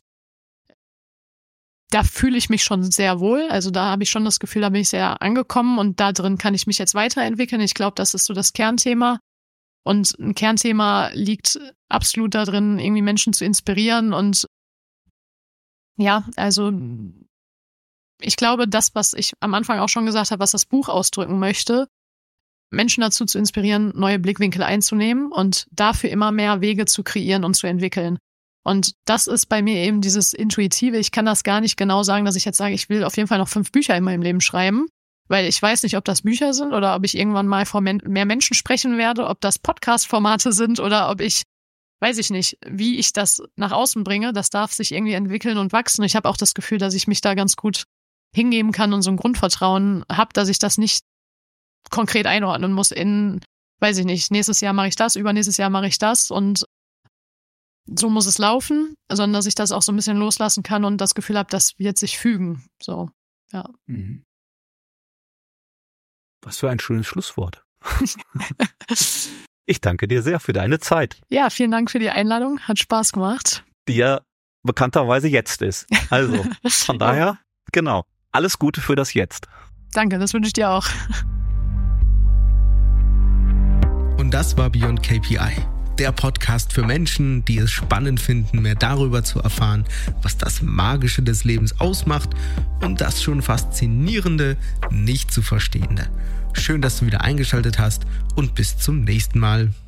Speaker 1: da fühle ich mich schon sehr wohl. Also da habe ich schon das Gefühl, da bin ich sehr angekommen und da drin kann ich mich jetzt weiterentwickeln. Ich glaube, das ist so das Kernthema. Und ein Kernthema liegt absolut da drin, irgendwie Menschen zu inspirieren. Und ja, also ich glaube, das, was ich am Anfang auch schon gesagt habe, was das Buch ausdrücken möchte, Menschen dazu zu inspirieren, neue Blickwinkel einzunehmen und dafür immer mehr Wege zu kreieren und zu entwickeln. Und das ist bei mir eben dieses Intuitive. Ich kann das gar nicht genau sagen, dass ich jetzt sage, ich will auf jeden Fall noch 5 Bücher in meinem Leben schreiben, weil ich weiß nicht, ob das Bücher sind oder ob ich irgendwann mal vor mehr Menschen sprechen werde, ob das Podcast-Formate sind oder ob ich, weiß ich nicht, wie ich das nach außen bringe. Das darf sich irgendwie entwickeln und wachsen. Ich habe auch das Gefühl, dass ich mich da ganz gut hingeben kann und so ein Grundvertrauen habe, dass ich das nicht konkret einordnen muss in, weiß ich nicht, nächstes Jahr mache ich das, übernächstes Jahr mache ich das und so muss es laufen, sondern dass ich das auch so ein bisschen loslassen kann und das Gefühl habe, das wird sich fügen. So, ja.
Speaker 3: Mhm. Was für ein schönes Schlusswort. Ich danke dir sehr für deine Zeit.
Speaker 1: Ja, vielen Dank für die Einladung. Hat Spaß gemacht.
Speaker 3: Die ja bekannterweise jetzt ist. Also, von daher, genau. Alles Gute für das Jetzt.
Speaker 1: Danke, das wünsche ich dir auch.
Speaker 2: Und das war Beyond KPI. Der Podcast für Menschen, die es spannend finden, mehr darüber zu erfahren, was das Magische des Lebens ausmacht und das schon Faszinierende nicht zu Verstehende. Schön, dass du wieder eingeschaltet hast und bis zum nächsten Mal.